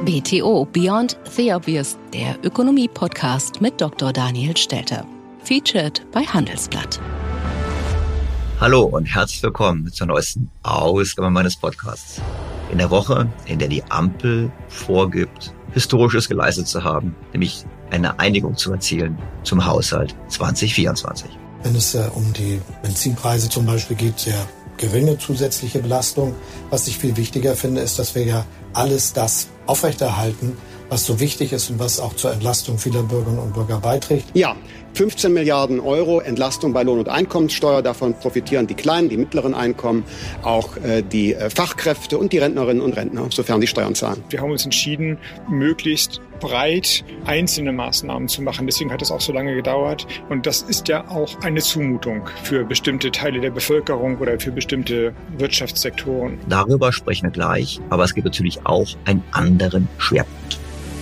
BTO Beyond the Obvious, der Ökonomie-Podcast mit Dr. Daniel Stelter. Featured bei Handelsblatt. Hallo und herzlich willkommen zur neuesten Ausgabe meines Podcasts. In der Woche, in der die Ampel vorgibt, Historisches geleistet zu haben, nämlich eine Einigung zu erzielen zum Haushalt 2024. Wenn es um die Benzinpreise zum Beispiel geht, sehr geringe zusätzliche Belastung. Was ich viel wichtiger finde, ist, dass wir ja alles das aufrechterhalten, was so wichtig ist und was auch zur Entlastung vieler Bürgerinnen und Bürger beiträgt. Ja, 15 Milliarden Euro Entlastung bei Lohn- und Einkommenssteuer. Davon profitieren die kleinen, die mittleren Einkommen, auch die Fachkräfte und die Rentnerinnen und Rentner, sofern die Steuern zahlen. Wir haben uns entschieden, möglichst breit einzelne Maßnahmen zu machen. Deswegen hat es auch so lange gedauert. Und das ist ja auch eine Zumutung für bestimmte Teile der Bevölkerung oder für bestimmte Wirtschaftssektoren. Darüber sprechen wir gleich, aber es gibt natürlich auch einen anderen Schwerpunkt.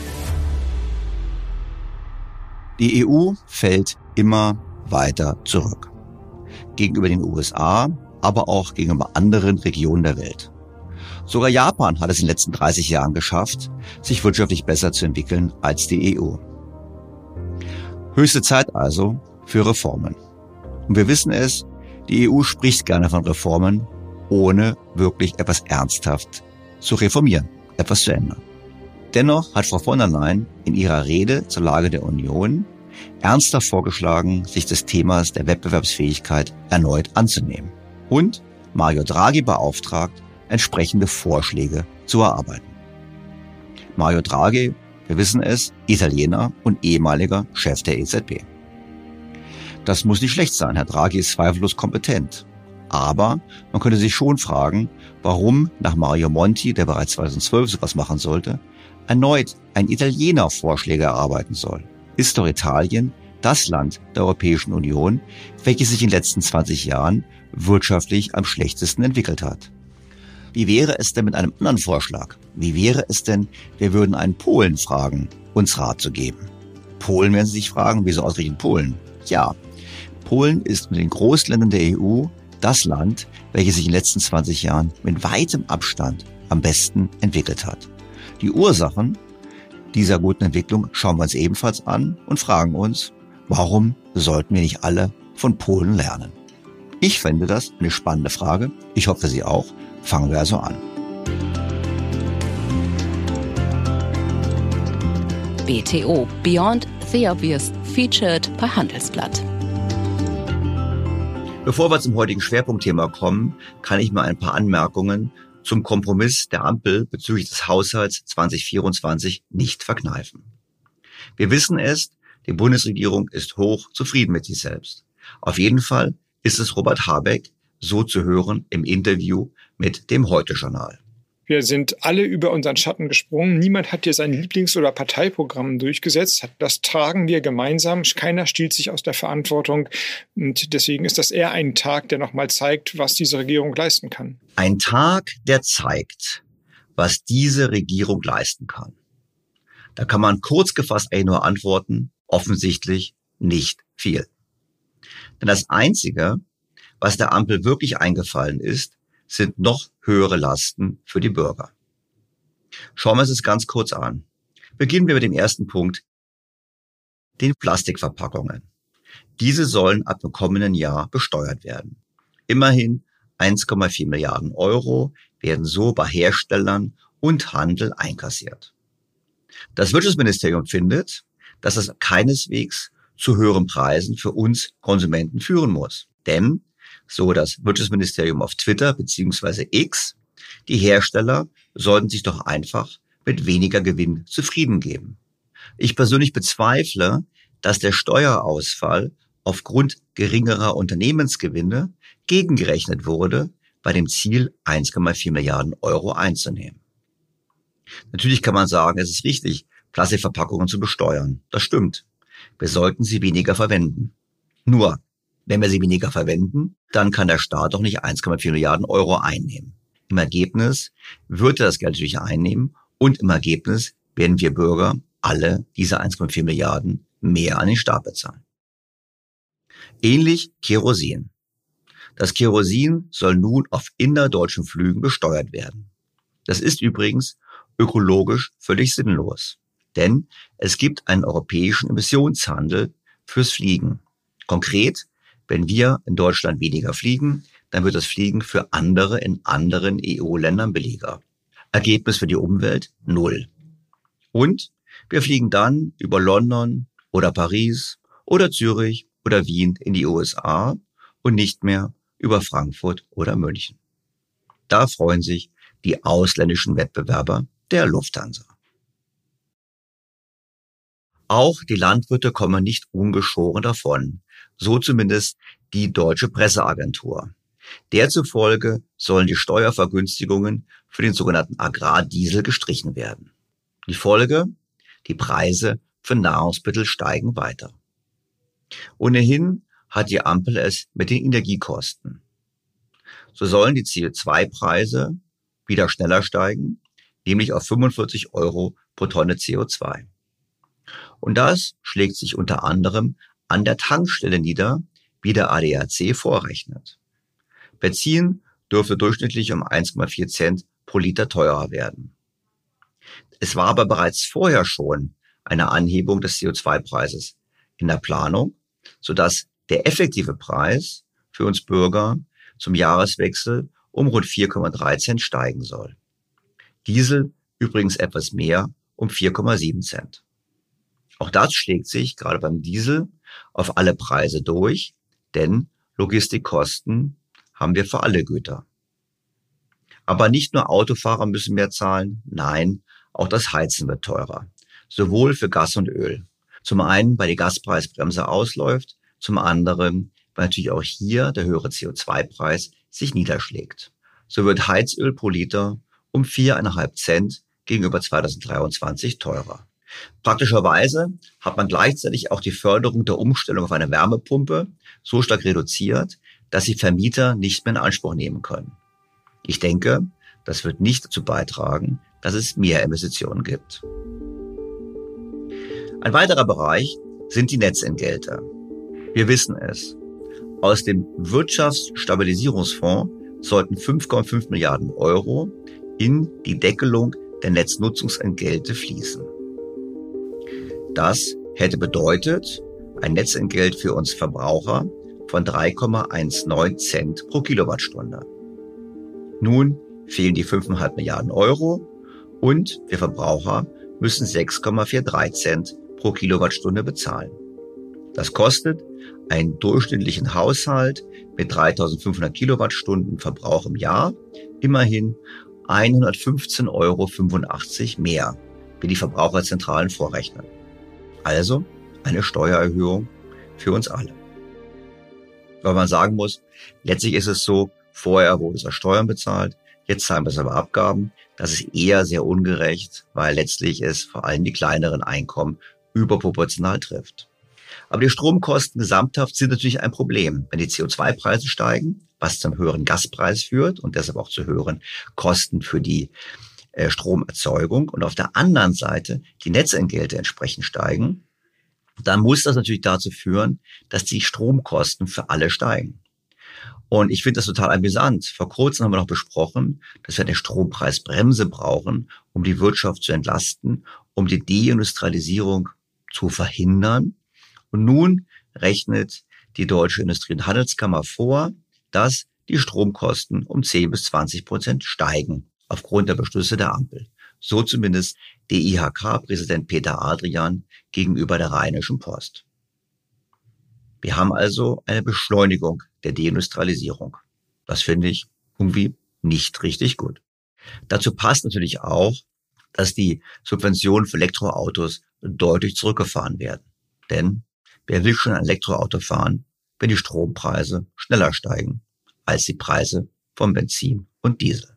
Die EU fällt immer weiter zurück. Gegenüber den USA, aber auch gegenüber anderen Regionen der Welt. Sogar Japan hat es in den letzten 30 Jahren geschafft, sich wirtschaftlich besser zu entwickeln als die EU. Höchste Zeit also für Reformen. Und wir wissen es, die EU spricht gerne von Reformen, ohne wirklich etwas ernsthaft zu reformieren, etwas zu ändern. Dennoch hat Frau von der Leyen in ihrer Rede zur Lage der Union ernsthaft vorgeschlagen, sich des Themas der Wettbewerbsfähigkeit erneut anzunehmen und Mario Draghi beauftragt, entsprechende Vorschläge zu erarbeiten. Mario Draghi, wir wissen es, Italiener und ehemaliger Chef der EZB. Das muss nicht schlecht sein, Herr Draghi ist zweifellos kompetent. Aber man könnte sich schon fragen, warum nach Mario Monti, der bereits 2012 sowas machen sollte, erneut ein Italiener Vorschläge erarbeiten soll. Ist doch Italien das Land der Europäischen Union, welches sich in den letzten 20 Jahren wirtschaftlich am schlechtesten entwickelt hat. Wie wäre es denn mit einem anderen Vorschlag? Wie wäre es denn, wir würden einen Polen fragen, uns Rat zu geben? Polen werden Sie sich fragen, wieso ausgerechnet Polen? Ja, Polen ist mit den Großländern der EU das Land, welches sich in den letzten 20 Jahren mit weitem Abstand am besten entwickelt hat. Die Ursachen dieser guten Entwicklung schauen wir uns ebenfalls an und fragen uns, warum sollten wir nicht alle von Polen lernen? Ich finde das eine spannende Frage. Ich hoffe, Sie auch. Fangen wir also an. BTO Beyond the Obvious, featured bei Handelsblatt. Bevor wir zum heutigen Schwerpunktthema kommen, kann ich mal ein paar Anmerkungen zum Kompromiss der Ampel bezüglich des Haushalts 2024 nicht verkneifen. Wir wissen es, die Bundesregierung ist hoch zufrieden mit sich selbst. Auf jeden Fall ist es Robert Habeck so zu hören im Interview mit dem Heute-Journal. Wir sind alle über unseren Schatten gesprungen. Niemand hat hier sein Lieblings- oder Parteiprogramm durchgesetzt. Das tragen wir gemeinsam. Keiner stiehlt sich aus der Verantwortung. Und deswegen ist das eher ein Tag, der nochmal zeigt, was diese Regierung leisten kann. Ein Tag, der zeigt, was diese Regierung leisten kann. Da kann man kurz gefasst eigentlich nur antworten, offensichtlich nicht viel. Denn das Einzige, was der Ampel wirklich eingefallen ist, sind noch höhere Lasten für die Bürger. Schauen wir uns das ganz kurz an. Beginnen wir mit dem ersten Punkt, den Plastikverpackungen. Diese sollen ab dem kommenden Jahr besteuert werden. Immerhin 1,4 Milliarden Euro werden so bei Herstellern und Handel einkassiert. Das Wirtschaftsministerium findet, dass das keineswegs zu höheren Preisen für uns Konsumenten führen muss. Denn, so das Wirtschaftsministerium auf Twitter bzw. X, die Hersteller sollten sich doch einfach mit weniger Gewinn zufrieden geben. Ich persönlich bezweifle, dass der Steuerausfall aufgrund geringerer Unternehmensgewinne gegengerechnet wurde, bei dem Ziel 1,4 Milliarden Euro einzunehmen. Natürlich kann man sagen, es ist richtig, Plastikverpackungen zu besteuern. Das stimmt. Wir sollten sie weniger verwenden. Nur, wenn wir sie weniger verwenden, dann kann der Staat doch nicht 1,4 Milliarden Euro einnehmen. Im Ergebnis wird er das Geld natürlich einnehmen und im Ergebnis werden wir Bürger alle diese 1,4 Milliarden mehr an den Staat bezahlen. Ähnlich Kerosin. Das Kerosin soll nun auf innerdeutschen Flügen besteuert werden. Das ist übrigens ökologisch völlig sinnlos. Denn es gibt einen europäischen Emissionshandel fürs Fliegen. Konkret, wenn wir in Deutschland weniger fliegen, dann wird das Fliegen für andere in anderen EU-Ländern billiger. Ergebnis für die Umwelt 0. Und wir fliegen dann über London oder Paris oder Zürich oder Wien in die USA und nicht mehr über Frankfurt oder München. Da freuen sich die ausländischen Wettbewerber der Lufthansa. Auch die Landwirte kommen nicht ungeschoren davon, so zumindest die Deutsche Presseagentur. Der zufolge sollen die Steuervergünstigungen für den sogenannten Agrardiesel gestrichen werden. Die Folge? Die Preise für Nahrungsmittel steigen weiter. Ohnehin hat die Ampel es mit den Energiekosten. So sollen die CO2-Preise wieder schneller steigen, nämlich auf 45 € pro Tonne CO2. Und das schlägt sich unter anderem an der Tankstelle nieder, wie der ADAC vorrechnet. Benzin dürfte durchschnittlich um 1,4 Cent pro Liter teurer werden. Es war aber bereits vorher schon eine Anhebung des CO2-Preises in der Planung, sodass der effektive Preis für uns Bürger zum Jahreswechsel um rund 4,3 Cent steigen soll. Diesel übrigens etwas mehr, um 4,7 Cent. Auch das schlägt sich gerade beim Diesel auf alle Preise durch, denn Logistikkosten haben wir für alle Güter. Aber nicht nur Autofahrer müssen mehr zahlen, nein, auch das Heizen wird teurer, sowohl für Gas und Öl. Zum einen, weil die Gaspreisbremse ausläuft, zum anderen, weil natürlich auch hier der höhere CO2-Preis sich niederschlägt. So wird Heizöl pro Liter um 4,5 Cent gegenüber 2023 teurer. Praktischerweise hat man gleichzeitig auch die Förderung der Umstellung auf eine Wärmepumpe so stark reduziert, dass sie Vermieter nicht mehr in Anspruch nehmen können. Ich denke, das wird nicht dazu beitragen, dass es mehr Investitionen gibt. Ein weiterer Bereich sind die Netzentgelte. Wir wissen es. Aus dem Wirtschaftsstabilisierungsfonds sollten 5,5 Milliarden € in die Deckelung der Netznutzungsentgelte fließen. Das hätte bedeutet, ein Netzentgelt für uns Verbraucher von 3,19 Cent pro Kilowattstunde. Nun fehlen die 5,5 Milliarden € und wir Verbraucher müssen 6,43 Cent pro Kilowattstunde bezahlen. Das kostet einen durchschnittlichen Haushalt mit 3.500 Kilowattstunden Verbrauch im Jahr immerhin 115,85 € mehr, wie die Verbraucherzentralen vorrechnen. Also eine Steuererhöhung für uns alle. Weil man sagen muss, letztlich ist es so, vorher wurde es als Steuern bezahlt, jetzt zahlen wir es aber Abgaben. Das ist eher sehr ungerecht, weil letztlich es vor allem die kleineren Einkommen überproportional trifft. Aber die Stromkosten gesamthaft sind natürlich ein Problem. Wenn die CO2-Preise steigen, was zum höheren Gaspreis führt und deshalb auch zu höheren Kosten für die Stromerzeugung und auf der anderen Seite die Netzentgelte entsprechend steigen, dann muss das natürlich dazu führen, dass die Stromkosten für alle steigen. Und ich finde das total amüsant. Vor kurzem haben wir noch besprochen, dass wir eine Strompreisbremse brauchen, um die Wirtschaft zu entlasten, um die Deindustrialisierung zu verhindern. Und nun rechnet die Deutsche Industrie- und Handelskammer vor, dass die Stromkosten um 10-20% steigen aufgrund der Beschlüsse der Ampel. So zumindest DIHK-Präsident Peter Adrian gegenüber der Rheinischen Post. Wir haben also eine Beschleunigung der Deindustrialisierung. Das finde ich irgendwie nicht richtig gut. Dazu passt natürlich auch, dass die Subventionen für Elektroautos deutlich zurückgefahren werden. Denn wer will schon ein Elektroauto fahren, wenn die Strompreise schneller steigen als die Preise von Benzin und Diesel?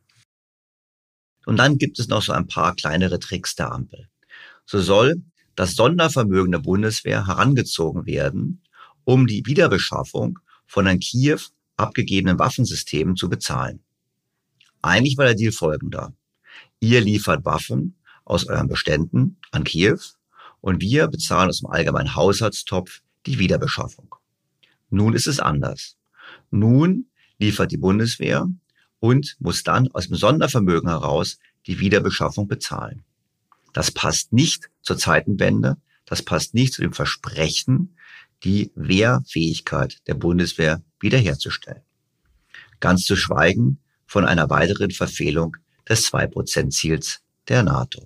Und dann gibt es noch so ein paar kleinere Tricks der Ampel. So soll das Sondervermögen der Bundeswehr herangezogen werden, um die Wiederbeschaffung von an Kiew abgegebenen Waffensystemen zu bezahlen. Eigentlich war der Deal folgender. Ihr liefert Waffen aus euren Beständen an Kiew und wir bezahlen aus dem allgemeinen Haushaltstopf die Wiederbeschaffung. Nun ist es anders. Nun liefert die Bundeswehr und muss dann aus dem Sondervermögen heraus die Wiederbeschaffung bezahlen. Das passt nicht zur Zeitenwende, das passt nicht zu dem Versprechen, die Wehrfähigkeit der Bundeswehr wiederherzustellen. Ganz zu schweigen von einer weiteren Verfehlung des 2%-Ziels der NATO.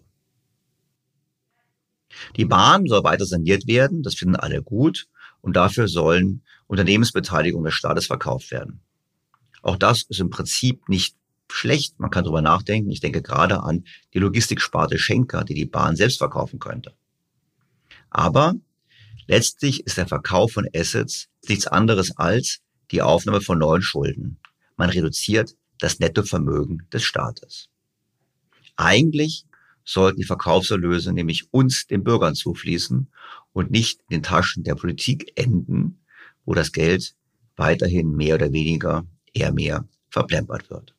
Die Bahn soll weiter saniert werden, das finden alle gut, und dafür sollen Unternehmensbeteiligungen des Staates verkauft werden. Auch das ist im Prinzip nicht schlecht, man kann darüber nachdenken. Ich denke gerade an die Logistiksparte Schenker, die Bahn selbst verkaufen könnte. Aber letztlich ist der Verkauf von Assets nichts anderes als die Aufnahme von neuen Schulden. Man reduziert das Nettovermögen des Staates. Eigentlich sollten die Verkaufserlöse nämlich uns, den Bürgern, zufließen und nicht in den Taschen der Politik enden, wo das Geld weiterhin mehr oder weniger eher mehr verplempert wird.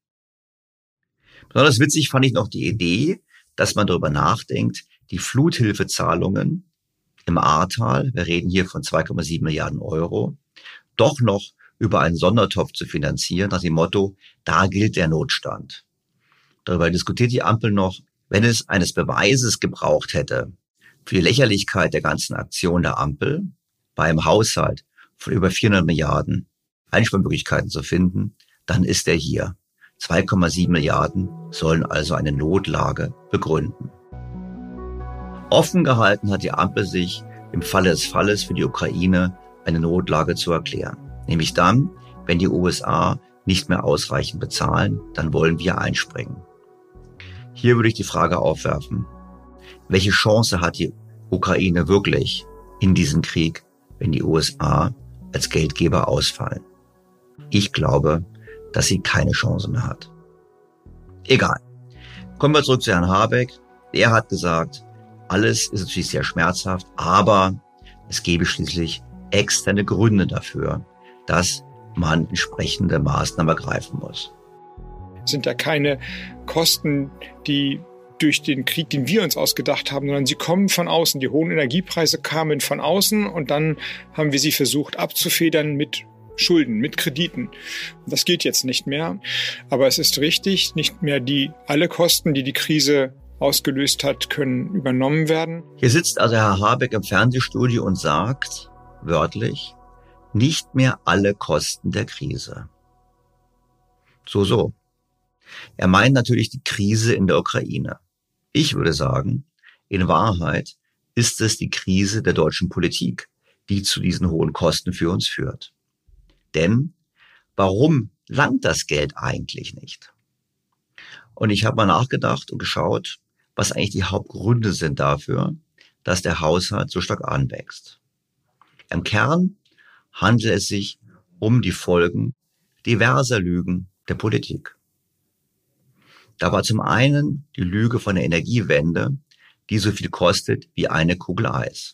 Besonders witzig fand ich noch die Idee, dass man darüber nachdenkt, die Fluthilfezahlungen im Ahrtal, wir reden hier von 2,7 Milliarden Euro, doch noch über einen Sondertopf zu finanzieren, nach dem Motto, da gilt der Notstand. Darüber diskutiert die Ampel noch, wenn es eines Beweises gebraucht hätte für die Lächerlichkeit der ganzen Aktion der Ampel, bei einem Haushalt von über 400 Milliarden Einsparmöglichkeiten zu finden, dann ist er hier. 2,7 Milliarden sollen also eine Notlage begründen. Offen gehalten hat die Ampel sich, im Falle des Falles für die Ukraine eine Notlage zu erklären. Nämlich dann, wenn die USA nicht mehr ausreichend bezahlen, dann wollen wir einspringen. Hier würde ich die Frage aufwerfen, welche Chance hat die Ukraine wirklich in diesem Krieg, wenn die USA als Geldgeber ausfallen? Ich glaube, dass sie keine Chance mehr hat. Egal. Kommen wir zurück zu Herrn Habeck. Er hat gesagt, alles ist natürlich sehr schmerzhaft, aber es gäbe schließlich externe Gründe dafür, dass man entsprechende Maßnahmen ergreifen muss. Sind da keine Kosten, die durch den Krieg, den wir uns ausgedacht haben, sondern sie kommen von außen. Die hohen Energiepreise kamen von außen und dann haben wir sie versucht abzufedern mit Schulden, mit Krediten. Das geht jetzt nicht mehr. Aber es ist richtig, nicht mehr alle Kosten, die die Krise ausgelöst hat, können übernommen werden. Hier sitzt also Herr Habeck im Fernsehstudio und sagt, wörtlich, nicht mehr alle Kosten der Krise. So. Er meint natürlich die Krise in der Ukraine. Ich würde sagen, in Wahrheit ist es die Krise der deutschen Politik, die zu diesen hohen Kosten für uns führt. Denn warum langt das Geld eigentlich nicht? Und ich habe mal nachgedacht und geschaut, was eigentlich die Hauptgründe sind dafür, dass der Haushalt so stark anwächst. Im Kern handelt es sich um die Folgen diverser Lügen der Politik. Da war zum einen die Lüge von der Energiewende, die so viel kostet wie eine Kugel Eis.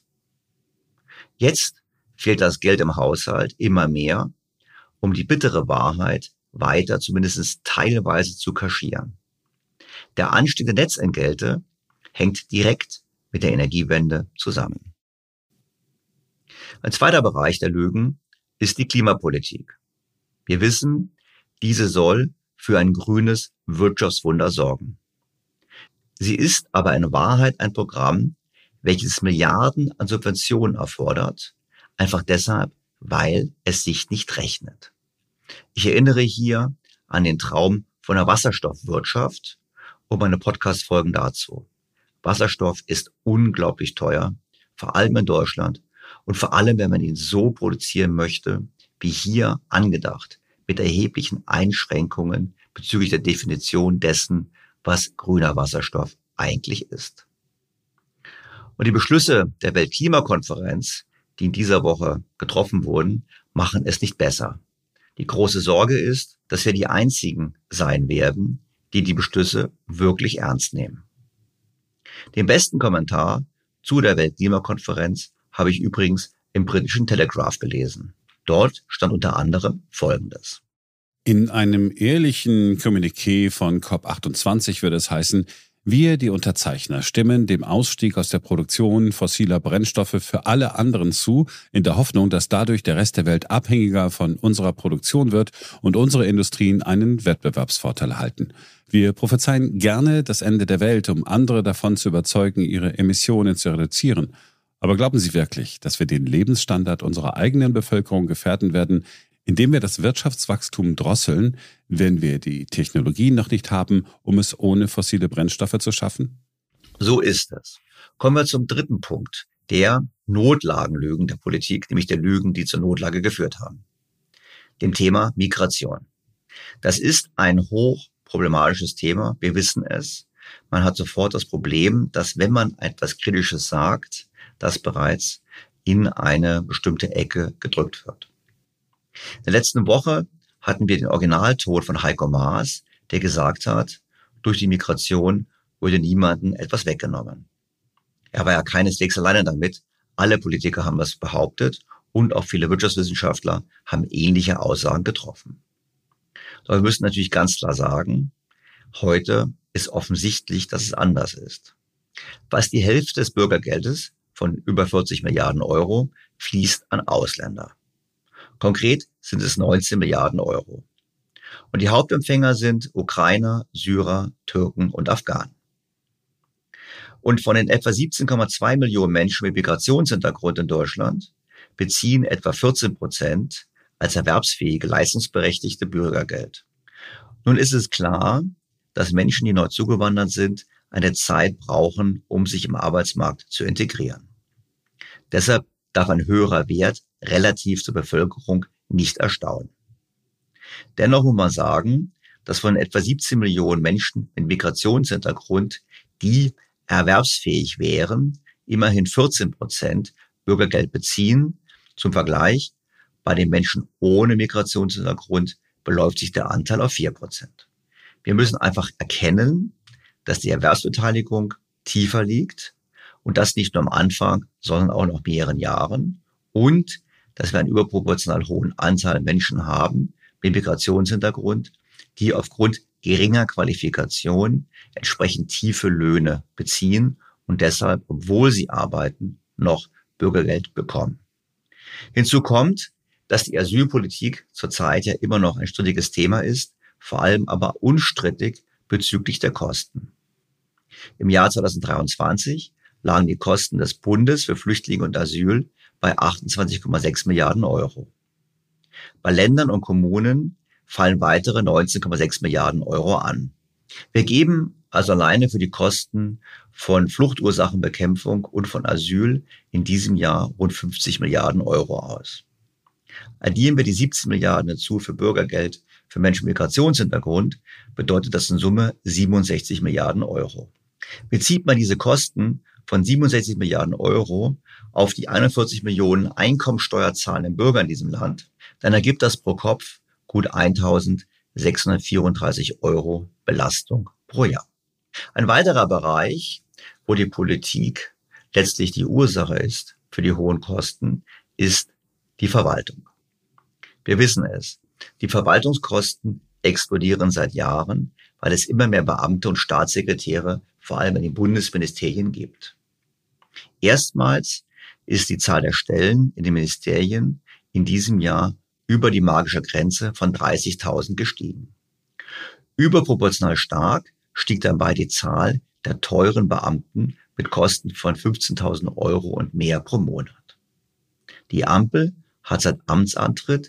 Jetzt fehlt das Geld im Haushalt immer mehr, um die bittere Wahrheit weiter zumindest teilweise zu kaschieren. Der Anstieg der Netzentgelte hängt direkt mit der Energiewende zusammen. Ein zweiter Bereich der Lügen ist die Klimapolitik. Wir wissen, diese soll für ein grünes Wirtschaftswunder sorgen. Sie ist aber in Wahrheit ein Programm, welches Milliarden an Subventionen erfordert, einfach deshalb, weil es sich nicht rechnet. Ich erinnere hier an den Traum von der Wasserstoffwirtschaft und meine Podcast-Folgen dazu. Wasserstoff ist unglaublich teuer, vor allem in Deutschland und vor allem, wenn man ihn so produzieren möchte, wie hier angedacht, mit erheblichen Einschränkungen bezüglich der Definition dessen, was grüner Wasserstoff eigentlich ist. Und die Beschlüsse der Weltklimakonferenz, die in dieser Woche getroffen wurden, machen es nicht besser. Die große Sorge ist, dass wir die Einzigen sein werden, die die Beschlüsse wirklich ernst nehmen. Den besten Kommentar zu der Weltklimakonferenz habe ich übrigens im britischen Telegraph gelesen. Dort stand unter anderem Folgendes. In einem ehrlichen Kommuniqué von COP28 würde es heißen, Wir, die Unterzeichner, stimmen dem Ausstieg aus der Produktion fossiler Brennstoffe für alle anderen zu, in der Hoffnung, dass dadurch der Rest der Welt abhängiger von unserer Produktion wird und unsere Industrien einen Wettbewerbsvorteil erhalten. Wir prophezeien gerne das Ende der Welt, um andere davon zu überzeugen, ihre Emissionen zu reduzieren. Aber glauben Sie wirklich, dass wir den Lebensstandard unserer eigenen Bevölkerung gefährden werden, indem wir das Wirtschaftswachstum drosseln, wenn wir die Technologien noch nicht haben, um es ohne fossile Brennstoffe zu schaffen? So ist es. Kommen wir zum dritten Punkt, der Notlagenlügen der Politik, nämlich der Lügen, die zur Notlage geführt haben. Dem Thema Migration. Das ist ein hochproblematisches Thema, wir wissen es. Man hat sofort das Problem, dass wenn man etwas Kritisches sagt, das bereits in eine bestimmte Ecke gedrückt wird. In der letzten Woche hatten wir den Originalton von Heiko Maas, der gesagt hat, durch die Migration wurde niemandem etwas weggenommen. Er war ja keineswegs alleine damit. Alle Politiker haben das behauptet und auch viele Wirtschaftswissenschaftler haben ähnliche Aussagen getroffen. Aber wir müssen natürlich ganz klar sagen, heute ist offensichtlich, dass es anders ist. Fast die Hälfte des Bürgergeldes von über 40 Milliarden Euro fließt an Ausländer. Konkret sind es 19 Milliarden Euro. Und die Hauptempfänger sind Ukrainer, Syrer, Türken und Afghanen. Und von den etwa 17,2 Millionen Menschen mit Migrationshintergrund in Deutschland beziehen etwa 14% als erwerbsfähige, leistungsberechtigte Bürgergeld. Nun ist es klar, dass Menschen, die neu zugewandert sind, eine Zeit brauchen, um sich im Arbeitsmarkt zu integrieren. Deshalb darf ein höherer Wert relativ zur Bevölkerung nicht erstaunen. Dennoch muss man sagen, dass von etwa 17 Millionen Menschen mit Migrationshintergrund, die erwerbsfähig wären, immerhin 14% Bürgergeld beziehen. Zum Vergleich, bei den Menschen ohne Migrationshintergrund beläuft sich der Anteil auf 4%. Wir müssen einfach erkennen, dass die Erwerbsbeteiligung tiefer liegt und das nicht nur am Anfang, sondern auch nach mehreren Jahren und dass wir einen überproportional hohen Anteil Menschen haben mit Migrationshintergrund, die aufgrund geringer Qualifikation entsprechend tiefe Löhne beziehen und deshalb, obwohl sie arbeiten, noch Bürgergeld bekommen. Hinzu kommt, dass die Asylpolitik zurzeit ja immer noch ein strittiges Thema ist, vor allem aber unstrittig bezüglich der Kosten. Im Jahr 2023 lagen die Kosten des Bundes für Flüchtlinge und Asyl bei 28,6 Milliarden Euro. Bei Ländern und Kommunen fallen weitere 19,6 Milliarden Euro an. Wir geben also alleine für die Kosten von Fluchtursachenbekämpfung und von Asyl in diesem Jahr rund 50 Milliarden Euro aus. Addieren wir die 17 Milliarden dazu für Bürgergeld für Menschen mit Migrationshintergrund, bedeutet das in Summe 67 Milliarden Euro. Bezieht man diese Kosten von 67 Milliarden Euro auf die 41 Millionen einkommensteuerzahlenden Bürger in diesem Land, dann ergibt das pro Kopf gut 1.634 Euro Belastung pro Jahr. Ein weiterer Bereich, wo die Politik letztlich die Ursache ist für die hohen Kosten, ist die Verwaltung. Wir wissen es, die Verwaltungskosten explodieren seit Jahren, weil es immer mehr Beamte und Staatssekretäre, vor allem in den Bundesministerien, gibt. Erstmals ist die Zahl der Stellen in den Ministerien in diesem Jahr über die magische Grenze von 30.000 gestiegen. Überproportional stark stieg dabei die Zahl der teuren Beamten mit Kosten von 15.000 Euro und mehr pro Monat. Die Ampel hat seit Amtsantritt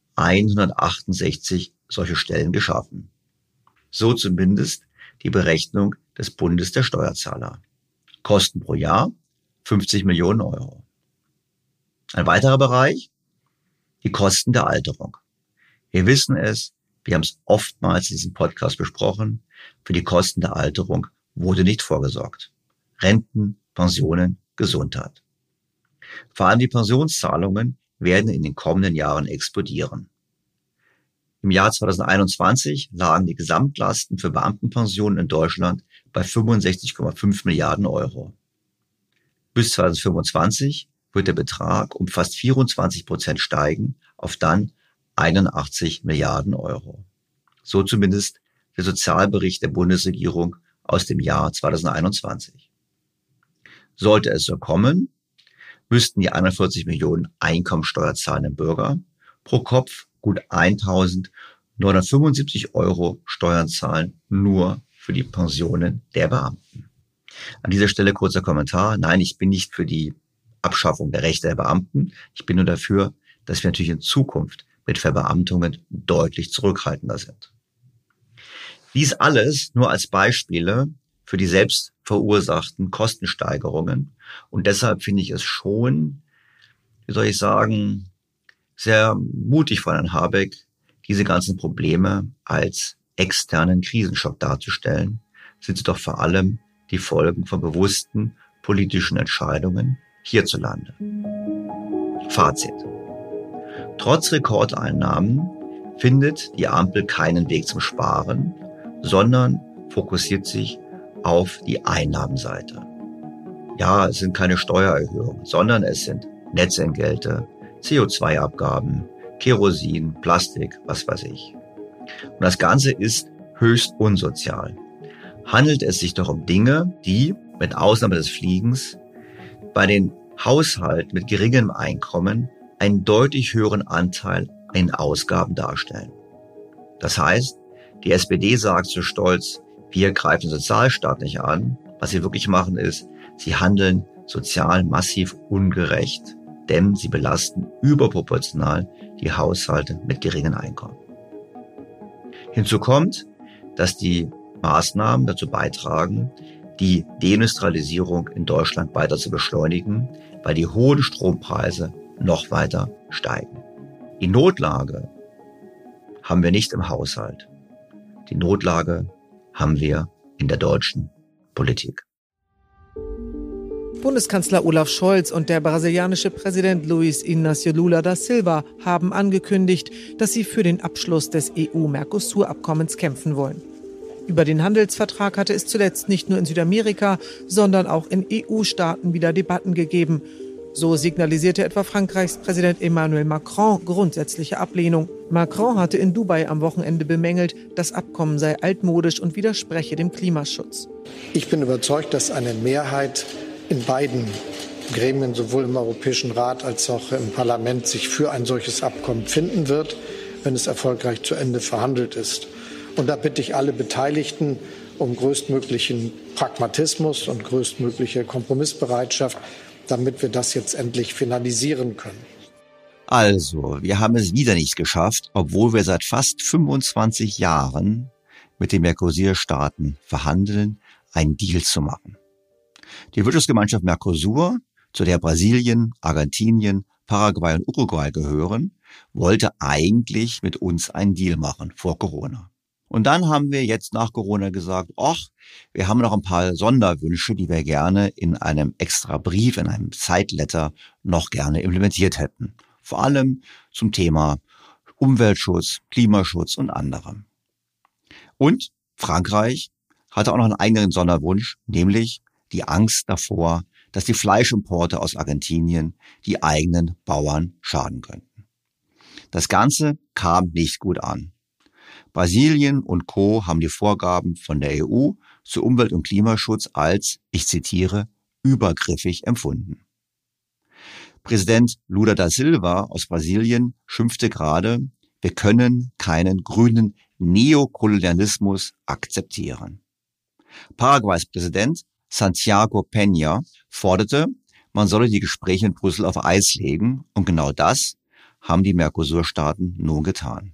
168 solche Stellen geschaffen. So zumindest die Berechnung des Bundes der Steuerzahler. Kosten pro Jahr 50 Millionen Euro. Ein weiterer Bereich, die Kosten der Alterung. Wir wissen es, wir haben es oftmals in diesem Podcast besprochen, für die Kosten der Alterung wurde nicht vorgesorgt. Renten, Pensionen, Gesundheit. Vor allem die Pensionszahlungen werden in den kommenden Jahren explodieren. Im Jahr 2021 lagen die Gesamtlasten für Beamtenpensionen in Deutschland bei 65,5 Milliarden Euro. Bis 2025 wird der Betrag um fast 24% steigen auf dann 81 Milliarden Euro. So zumindest der Sozialbericht der Bundesregierung aus dem Jahr 2021. Sollte es so kommen, müssten die 41 Millionen einkommensteuerzahlenden Bürger pro Kopf gut 1.975 € Steuern zahlen, nur für die Pensionen der Beamten. An dieser Stelle kurzer Kommentar. Nein, ich bin nicht für die Abschaffung der Rechte der Beamten. Ich bin nur dafür, dass wir natürlich in Zukunft mit Verbeamtungen deutlich zurückhaltender sind. Dies alles nur als Beispiele für die selbst verursachten Kostensteigerungen. Und deshalb finde ich es schon, sehr mutig von Herrn Habeck, diese ganzen Probleme als externen Krisenschock darzustellen. Sind sie doch vor allem die Folgen von bewussten politischen Entscheidungen hierzulande. Fazit. Trotz Rekordeinnahmen findet die Ampel keinen Weg zum Sparen, sondern fokussiert sich auf die Einnahmenseite. Ja, es sind keine Steuererhöhungen, sondern es sind Netzentgelte, CO2-Abgaben, Kerosin, Plastik, was weiß ich. Und das Ganze ist höchst unsozial. Handelt es sich doch um Dinge, die, mit Ausnahme des Fliegens, bei den Haushalten mit geringem Einkommen einen deutlich höheren Anteil an den Ausgaben darstellen. Das heißt, die SPD sagt so stolz, wir greifen den Sozialstaat nicht an. Was sie wirklich machen ist, sie handeln sozial massiv ungerecht, denn sie belasten überproportional die Haushalte mit geringen Einkommen. Hinzu kommt, dass die Maßnahmen dazu beitragen, die Deindustrialisierung in Deutschland weiter zu beschleunigen, weil die hohen Strompreise noch weiter steigen. Die Notlage haben wir nicht im Haushalt. Die Notlage haben wir in der deutschen Politik. Bundeskanzler Olaf Scholz und der brasilianische Präsident Luiz Inácio Lula da Silva haben angekündigt, dass sie für den Abschluss des EU-Mercosur-Abkommens kämpfen wollen. Über den Handelsvertrag hatte es zuletzt nicht nur in Südamerika, sondern auch in EU-Staaten wieder Debatten gegeben. So signalisierte etwa Frankreichs Präsident Emmanuel Macron grundsätzliche Ablehnung. Macron hatte in Dubai am Wochenende bemängelt, das Abkommen sei altmodisch und widerspreche dem Klimaschutz. Ich bin überzeugt, dass eine Mehrheit in beiden Gremien, sowohl im Europäischen Rat als auch im Parlament, sich für ein solches Abkommen finden wird, wenn es erfolgreich zu Ende verhandelt ist. Und da bitte ich alle Beteiligten um größtmöglichen Pragmatismus und größtmögliche Kompromissbereitschaft, damit wir das jetzt endlich finalisieren können. Also, wir haben es wieder nicht geschafft, obwohl wir seit fast 25 Jahren mit den Mercosur-Staaten verhandeln, einen Deal zu machen. Die Wirtschaftsgemeinschaft Mercosur, zu der Brasilien, Argentinien, Paraguay und Uruguay gehören, wollte eigentlich mit uns einen Deal machen vor Corona. Und dann haben wir jetzt nach Corona gesagt, wir haben noch ein paar Sonderwünsche, die wir gerne in einem extra Brief, in einem Side-Letter noch gerne implementiert hätten. Vor allem zum Thema Umweltschutz, Klimaschutz und anderem. Und Frankreich hatte auch noch einen eigenen Sonderwunsch, nämlich die Angst davor, dass die Fleischimporte aus Argentinien die eigenen Bauern schaden könnten. Das Ganze kam nicht gut an. Brasilien und Co. haben die Vorgaben von der EU zu Umwelt- und Klimaschutz als, ich zitiere, übergriffig empfunden. Präsident Lula da Silva aus Brasilien schimpfte gerade, wir können keinen grünen Neokolonialismus akzeptieren. Paraguays Präsident Santiago Peña forderte, man solle die Gespräche in Brüssel auf Eis legen, und genau das haben die Mercosur-Staaten nun getan.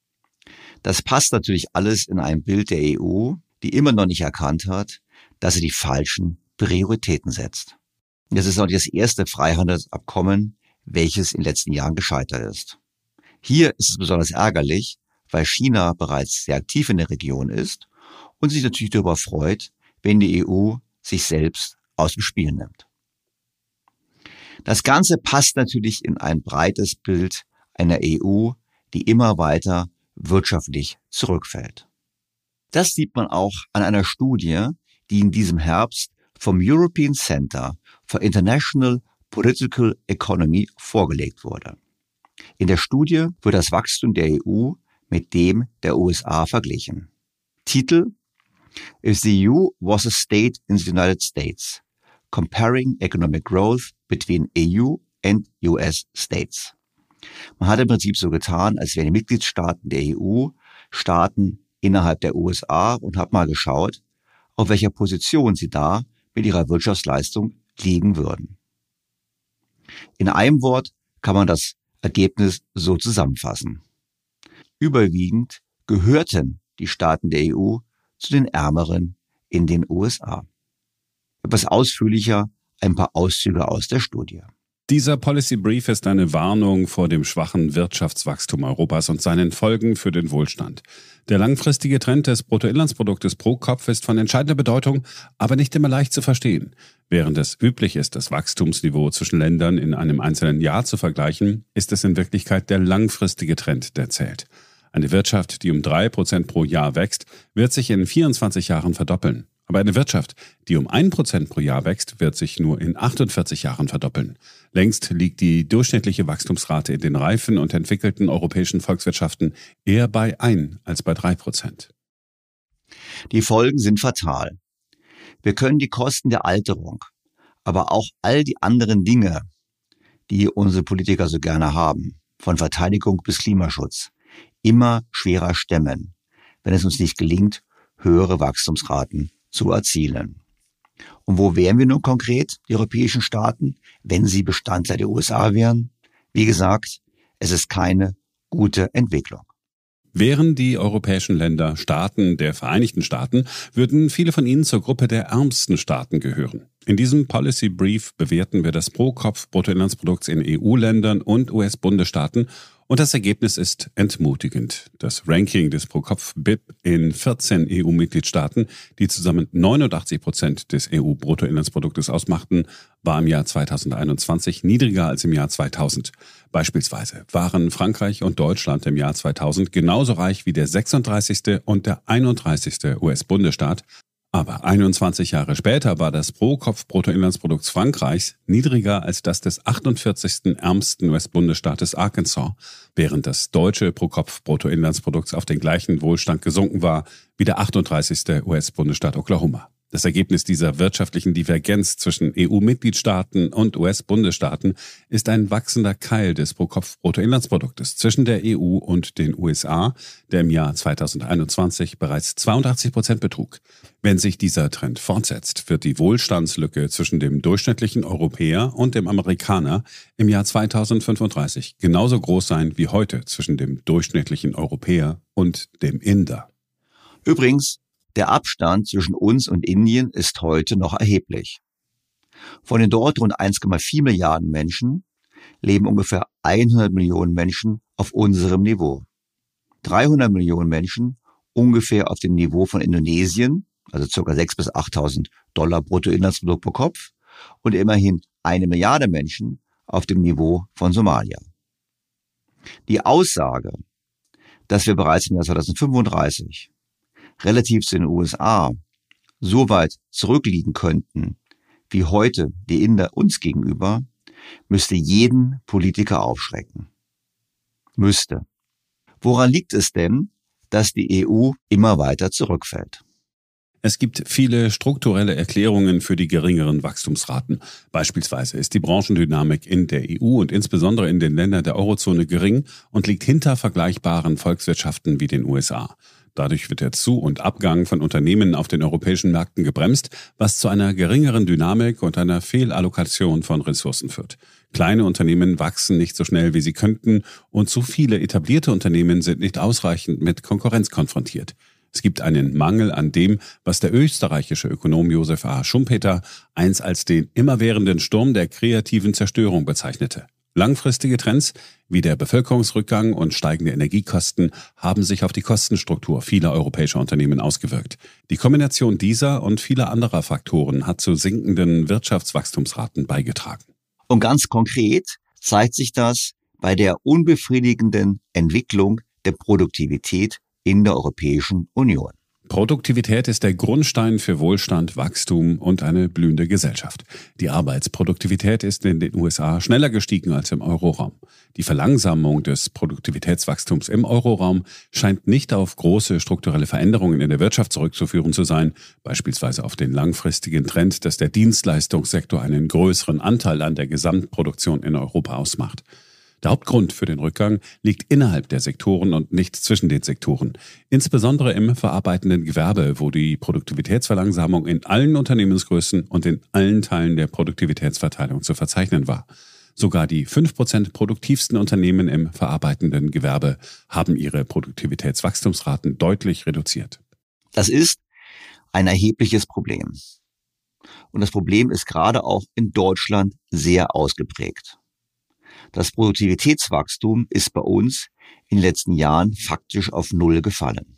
Das passt natürlich alles in ein Bild der EU, die immer noch nicht erkannt hat, dass sie die falschen Prioritäten setzt. Das ist auch das erste Freihandelsabkommen, welches in den letzten Jahren gescheitert ist. Hier ist es besonders ärgerlich, weil China bereits sehr aktiv in der Region ist und sich natürlich darüber freut, wenn die EU sich selbst aus dem Spiel nimmt. Das Ganze passt natürlich in ein breites Bild einer EU, die immer weiter wirtschaftlich zurückfällt. Das sieht man auch an einer Studie, die in diesem Herbst vom European Center for International Political Economy vorgelegt wurde. In der Studie wird das Wachstum der EU mit dem der USA verglichen. Titel: If the EU was a state in the United States, comparing economic growth between EU and US states. Man hat im Prinzip so getan, als wären die Mitgliedstaaten der EU Staaten innerhalb der USA und hat mal geschaut, auf welcher Position sie da mit ihrer Wirtschaftsleistung liegen würden. In einem Wort kann man das Ergebnis so zusammenfassen. Überwiegend gehörten die Staaten der EU zu den Ärmeren in den USA. Etwas ausführlicher ein paar Auszüge aus der Studie. Dieser Policy Brief ist eine Warnung vor dem schwachen Wirtschaftswachstum Europas und seinen Folgen für den Wohlstand. Der langfristige Trend des Bruttoinlandsproduktes pro Kopf ist von entscheidender Bedeutung, aber nicht immer leicht zu verstehen. Während es üblich ist, das Wachstumsniveau zwischen Ländern in einem einzelnen Jahr zu vergleichen, ist es in Wirklichkeit der langfristige Trend, der zählt. Eine Wirtschaft, die um 3% pro Jahr wächst, wird sich in 24 Jahren verdoppeln. Aber eine Wirtschaft, die um 1% pro Jahr wächst, wird sich nur in 48 Jahren verdoppeln. Längst liegt die durchschnittliche Wachstumsrate in den reifen und entwickelten europäischen Volkswirtschaften eher bei 1 als bei 3%. Die Folgen sind fatal. Wir können die Kosten der Alterung, aber auch all die anderen Dinge, die unsere Politiker so gerne haben, von Verteidigung bis Klimaschutz, immer schwerer stemmen, wenn es uns nicht gelingt, höhere Wachstumsraten zu erzielen. Und wo wären wir nun konkret, die europäischen Staaten, wenn sie Bestandteil der USA wären? Wie gesagt, es ist keine gute Entwicklung. Wären die europäischen Länder Staaten der Vereinigten Staaten, würden viele von ihnen zur Gruppe der ärmsten Staaten gehören. In diesem Policy Brief bewerten wir das Pro-Kopf-Bruttoinlandsprodukts in EU-Ländern und US-Bundesstaaten und das Ergebnis ist entmutigend. Das Ranking des Pro-Kopf-BIP in 14 EU-Mitgliedstaaten, die zusammen 89% des EU-Bruttoinlandsproduktes ausmachten, war im Jahr 2021 niedriger als im Jahr 2000. Beispielsweise waren Frankreich und Deutschland im Jahr 2000 genauso reich wie der 36. und der 31. US-Bundesstaat. Aber 21 Jahre später war das Pro-Kopf-Bruttoinlandsprodukts Frankreichs niedriger als das des 48. ärmsten US-Bundesstaates Arkansas, während das deutsche Pro-Kopf-Bruttoinlandsprodukts auf den gleichen Wohlstand gesunken war wie der 38. US-Bundesstaat Oklahoma. Das Ergebnis dieser wirtschaftlichen Divergenz zwischen EU-Mitgliedstaaten und US-Bundesstaaten ist ein wachsender Keil des Pro-Kopf-Bruttoinlandsproduktes zwischen der EU und den USA, der im Jahr 2021 bereits 82% betrug. Wenn sich dieser Trend fortsetzt, wird die Wohlstandslücke zwischen dem durchschnittlichen Europäer und dem Amerikaner im Jahr 2035 genauso groß sein wie heute zwischen dem durchschnittlichen Europäer und dem Inder. Übrigens, der Abstand zwischen uns und Indien ist heute noch erheblich. Von den dort rund 1,4 Milliarden Menschen leben ungefähr 100 Millionen Menschen auf unserem Niveau. 300 Millionen Menschen ungefähr auf dem Niveau von Indonesien, also ca. 6.000 bis 8.000 Dollar Bruttoinlandsprodukt pro Kopf, und immerhin 1 Milliarde Menschen auf dem Niveau von Somalia. Die Aussage, dass wir bereits im Jahr 2035 relativ zu den USA so weit zurückliegen könnten, wie heute die Inder uns gegenüber, müsste jeden Politiker aufschrecken. Müsste. Woran liegt es denn, dass die EU immer weiter zurückfällt? Es gibt viele strukturelle Erklärungen für die geringeren Wachstumsraten. Beispielsweise ist die Branchendynamik in der EU und insbesondere in den Ländern der Eurozone gering und liegt hinter vergleichbaren Volkswirtschaften wie den USA. Dadurch wird der Zu- und Abgang von Unternehmen auf den europäischen Märkten gebremst, was zu einer geringeren Dynamik und einer Fehlallokation von Ressourcen führt. Kleine Unternehmen wachsen nicht so schnell, wie sie könnten, und zu viele etablierte Unternehmen sind nicht ausreichend mit Konkurrenz konfrontiert. Es gibt einen Mangel an dem, was der österreichische Ökonom Josef A. Schumpeter einst als den immerwährenden Sturm der kreativen Zerstörung bezeichnete. Langfristige Trends wie der Bevölkerungsrückgang und steigende Energiekosten haben sich auf die Kostenstruktur vieler europäischer Unternehmen ausgewirkt. Die Kombination dieser und vieler anderer Faktoren hat zu sinkenden Wirtschaftswachstumsraten beigetragen. Und ganz konkret zeigt sich das bei der unbefriedigenden Entwicklung der Produktivität in der Europäischen Union. Produktivität ist der Grundstein für Wohlstand, Wachstum und eine blühende Gesellschaft. Die Arbeitsproduktivität ist in den USA schneller gestiegen als im Euroraum. Die Verlangsamung des Produktivitätswachstums im Euroraum scheint nicht auf große strukturelle Veränderungen in der Wirtschaft zurückzuführen zu sein, beispielsweise auf den langfristigen Trend, dass der Dienstleistungssektor einen größeren Anteil an der Gesamtproduktion in Europa ausmacht. Der Hauptgrund für den Rückgang liegt innerhalb der Sektoren und nicht zwischen den Sektoren. Insbesondere im verarbeitenden Gewerbe, wo die Produktivitätsverlangsamung in allen Unternehmensgrößen und in allen Teilen der Produktivitätsverteilung zu verzeichnen war. Sogar die 5% produktivsten Unternehmen im verarbeitenden Gewerbe haben ihre Produktivitätswachstumsraten deutlich reduziert. Das ist ein erhebliches Problem. Und das Problem ist gerade auch in Deutschland sehr ausgeprägt. Das Produktivitätswachstum ist bei uns in den letzten Jahren faktisch auf Null gefallen.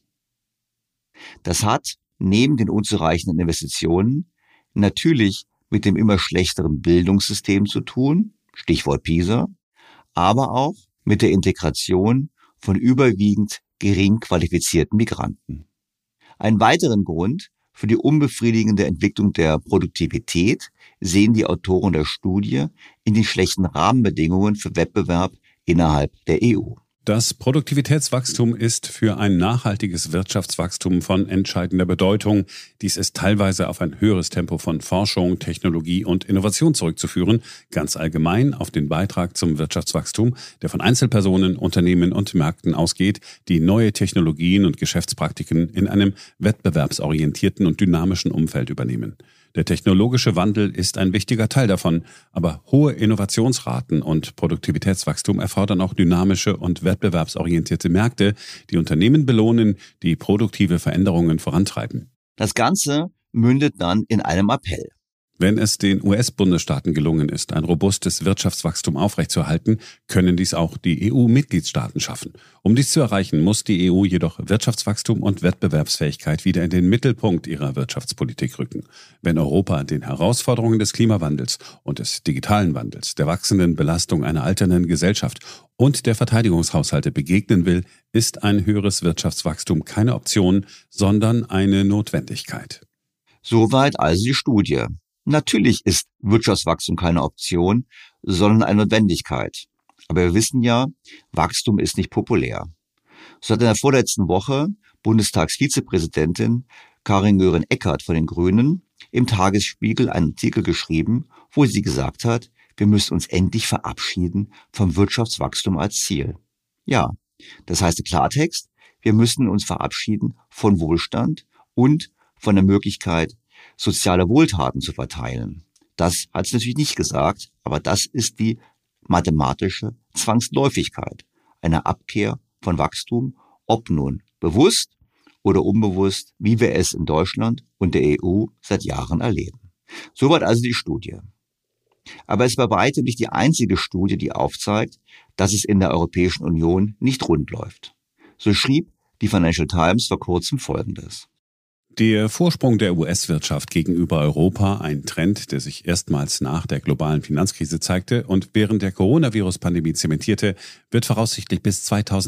Das hat neben den unzureichenden Investitionen natürlich mit dem immer schlechteren Bildungssystem zu tun, Stichwort PISA, aber auch mit der Integration von überwiegend gering qualifizierten Migranten. Einen weiteren Grund für die unbefriedigende Entwicklung der Produktivität sehen die Autoren der Studie in den schlechten Rahmenbedingungen für Wettbewerb innerhalb der EU. Das Produktivitätswachstum ist für ein nachhaltiges Wirtschaftswachstum von entscheidender Bedeutung. Dies ist teilweise auf ein höheres Tempo von Forschung, Technologie und Innovation zurückzuführen, ganz allgemein auf den Beitrag zum Wirtschaftswachstum, der von Einzelpersonen, Unternehmen und Märkten ausgeht, die neue Technologien und Geschäftspraktiken in einem wettbewerbsorientierten und dynamischen Umfeld übernehmen. Der technologische Wandel ist ein wichtiger Teil davon, aber hohe Innovationsraten und Produktivitätswachstum erfordern auch dynamische und wettbewerbsorientierte Märkte, die Unternehmen belohnen, die produktive Veränderungen vorantreiben. Das Ganze mündet dann in einem Appell. Wenn es den US-Bundesstaaten gelungen ist, ein robustes Wirtschaftswachstum aufrechtzuerhalten, können dies auch die EU-Mitgliedstaaten schaffen. Um dies zu erreichen, muss die EU jedoch Wirtschaftswachstum und Wettbewerbsfähigkeit wieder in den Mittelpunkt ihrer Wirtschaftspolitik rücken. Wenn Europa den Herausforderungen des Klimawandels und des digitalen Wandels, der wachsenden Belastung einer alternden Gesellschaft und der Verteidigungshaushalte begegnen will, ist ein höheres Wirtschaftswachstum keine Option, sondern eine Notwendigkeit. Soweit also die Studie. Natürlich ist Wirtschaftswachstum keine Option, sondern eine Notwendigkeit. Aber wir wissen ja, Wachstum ist nicht populär. So hat in der vorletzten Woche Bundestagsvizepräsidentin Karin Göring-Eckardt von den Grünen im Tagesspiegel einen Artikel geschrieben, wo sie gesagt hat, wir müssen uns endlich verabschieden vom Wirtschaftswachstum als Ziel. Ja, das heißt im Klartext, wir müssen uns verabschieden von Wohlstand und von der Möglichkeit, soziale Wohltaten zu verteilen. Das hat sie natürlich nicht gesagt, aber das ist die mathematische Zwangsläufigkeit einer Abkehr von Wachstum, ob nun bewusst oder unbewusst, wie wir es in Deutschland und der EU seit Jahren erleben. Soweit also die Studie. Aber es ist bei weitem nicht die einzige Studie, die aufzeigt, dass es in der Europäischen Union nicht rund läuft. So schrieb die Financial Times vor kurzem Folgendes. Der Vorsprung der US-Wirtschaft gegenüber Europa, ein Trend, der sich erstmals nach der globalen Finanzkrise zeigte und während der Coronavirus-Pandemie zementierte, wird voraussichtlich bis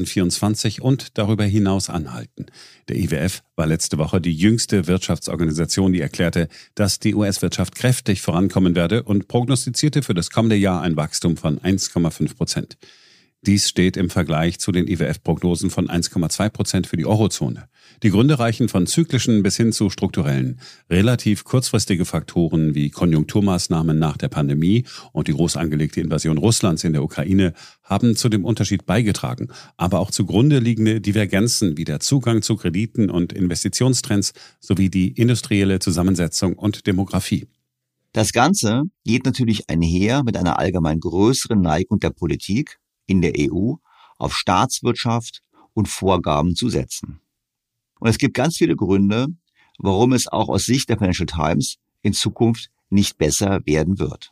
2024 und darüber hinaus anhalten. Der IWF war letzte Woche die jüngste Wirtschaftsorganisation, die erklärte, dass die US-Wirtschaft kräftig vorankommen werde und prognostizierte für das kommende Jahr ein Wachstum von 1,5%. Dies steht im Vergleich zu den IWF-Prognosen von 1,2% für die Eurozone. Die Gründe reichen von zyklischen bis hin zu strukturellen. Relativ kurzfristige Faktoren wie Konjunkturmaßnahmen nach der Pandemie und die groß angelegte Invasion Russlands in der Ukraine haben zu dem Unterschied beigetragen, aber auch zugrunde liegende Divergenzen wie der Zugang zu Krediten und Investitionstrends sowie die industrielle Zusammensetzung und Demografie. Das Ganze geht natürlich einher mit einer allgemein größeren Neigung der Politik in der EU auf Staatswirtschaft und Vorgaben zu setzen. Und es gibt ganz viele Gründe, warum es auch aus Sicht der Financial Times in Zukunft nicht besser werden wird.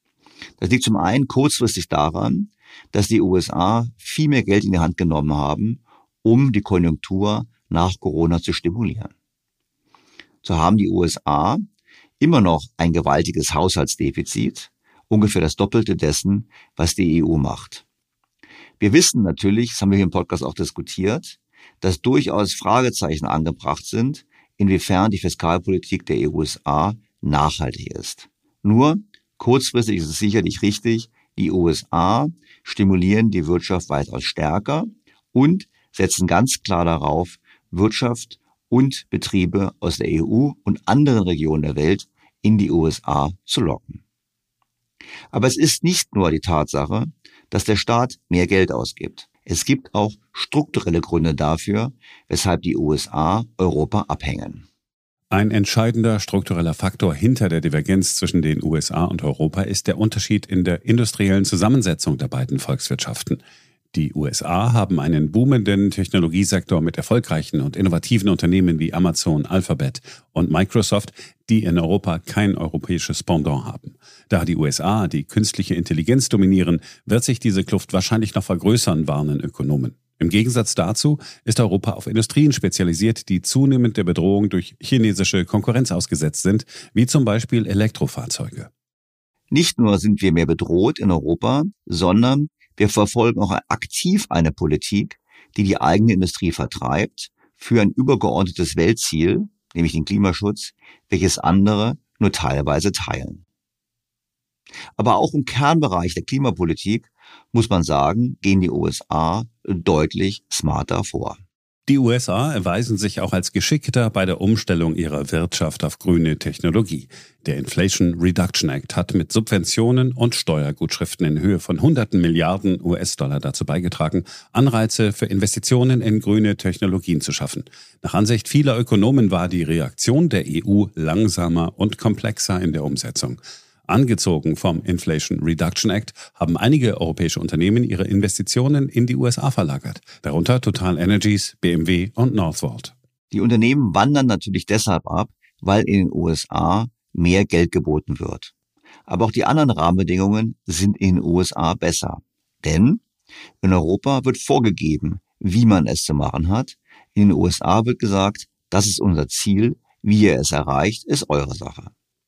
Das liegt zum einen kurzfristig daran, dass die USA viel mehr Geld in die Hand genommen haben, um die Konjunktur nach Corona zu stimulieren. So haben die USA immer noch ein gewaltiges Haushaltsdefizit, ungefähr das Doppelte dessen, was die EU macht. Wir wissen natürlich, das haben wir hier im Podcast auch diskutiert, dass durchaus Fragezeichen angebracht sind, inwiefern die Fiskalpolitik der USA nachhaltig ist. Nur kurzfristig ist es sicherlich richtig, die USA stimulieren die Wirtschaft weitaus stärker und setzen ganz klar darauf, Wirtschaft und Betriebe aus der EU und anderen Regionen der Welt in die USA zu locken. Aber es ist nicht nur die Tatsache, dass der Staat mehr Geld ausgibt. Es gibt auch strukturelle Gründe dafür, weshalb die USA Europa abhängen. Ein entscheidender struktureller Faktor hinter der Divergenz zwischen den USA und Europa ist der Unterschied in der industriellen Zusammensetzung der beiden Volkswirtschaften. Die USA haben einen boomenden Technologiesektor mit erfolgreichen und innovativen Unternehmen wie Amazon, Alphabet und Microsoft, die in Europa kein europäisches Pendant haben. Da die USA die künstliche Intelligenz dominieren, wird sich diese Kluft wahrscheinlich noch vergrößern, warnen Ökonomen. Im Gegensatz dazu ist Europa auf Industrien spezialisiert, die zunehmend der Bedrohung durch chinesische Konkurrenz ausgesetzt sind, wie zum Beispiel Elektrofahrzeuge. Nicht nur sind wir mehr bedroht in Europa, sondern wir verfolgen auch aktiv eine Politik, die die eigene Industrie vertreibt, für ein übergeordnetes Weltziel, nämlich den Klimaschutz, welches andere nur teilweise teilen. Aber auch im Kernbereich der Klimapolitik, muss man sagen, gehen die USA deutlich smarter vor. Die USA erweisen sich auch als geschickter bei der Umstellung ihrer Wirtschaft auf grüne Technologie. Der Inflation Reduction Act hat mit Subventionen und Steuergutschriften in Höhe von hunderten Milliarden US-Dollar dazu beigetragen, Anreize für Investitionen in grüne Technologien zu schaffen. Nach Ansicht vieler Ökonomen war die Reaktion der EU langsamer und komplexer in der Umsetzung. Angezogen vom Inflation Reduction Act haben einige europäische Unternehmen ihre Investitionen in die USA verlagert, darunter TotalEnergies, BMW und Northvolt. Die Unternehmen wandern natürlich deshalb ab, weil in den USA mehr Geld geboten wird. Aber auch die anderen Rahmenbedingungen sind in den USA besser. Denn in Europa wird vorgegeben, wie man es zu machen hat. In den USA wird gesagt, das ist unser Ziel, wie ihr es erreicht, ist eure Sache.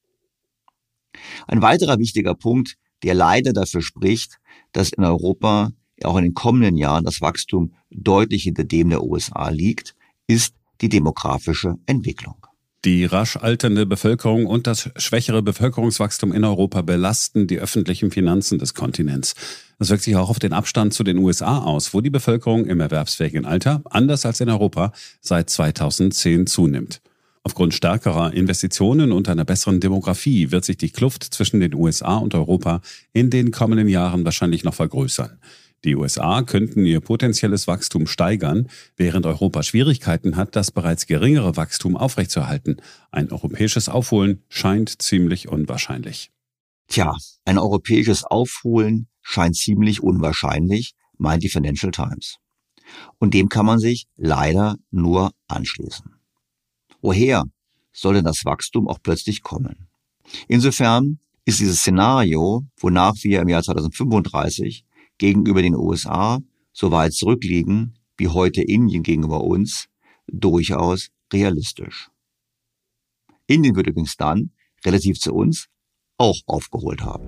Ein weiterer wichtiger Punkt, der leider dafür spricht, dass in Europa auch in den kommenden Jahren das Wachstum deutlich hinter dem der USA liegt, ist die demografische Entwicklung. Die rasch alternde Bevölkerung und das schwächere Bevölkerungswachstum in Europa belasten die öffentlichen Finanzen des Kontinents. Das wirkt sich auch auf den Abstand zu den USA aus, wo die Bevölkerung im erwerbsfähigen Alter, anders als in Europa, seit 2010 zunimmt. Aufgrund stärkerer Investitionen und einer besseren Demografie wird sich die Kluft zwischen den USA und Europa in den kommenden Jahren wahrscheinlich noch vergrößern. Die USA könnten ihr potenzielles Wachstum steigern, während Europa Schwierigkeiten hat, das bereits geringere Wachstum aufrechtzuerhalten. Ein europäisches Aufholen scheint ziemlich unwahrscheinlich. Tja, ein europäisches Aufholen scheint ziemlich unwahrscheinlich, meint die Financial Times. Und dem kann man sich leider nur anschließen. Woher soll denn das Wachstum auch plötzlich kommen? Insofern ist dieses Szenario, wonach wir im Jahr 2035 gegenüber den USA so weit zurückliegen wie heute Indien gegenüber uns, durchaus realistisch. Indien wird übrigens dann, relativ zu uns, auch aufgeholt haben.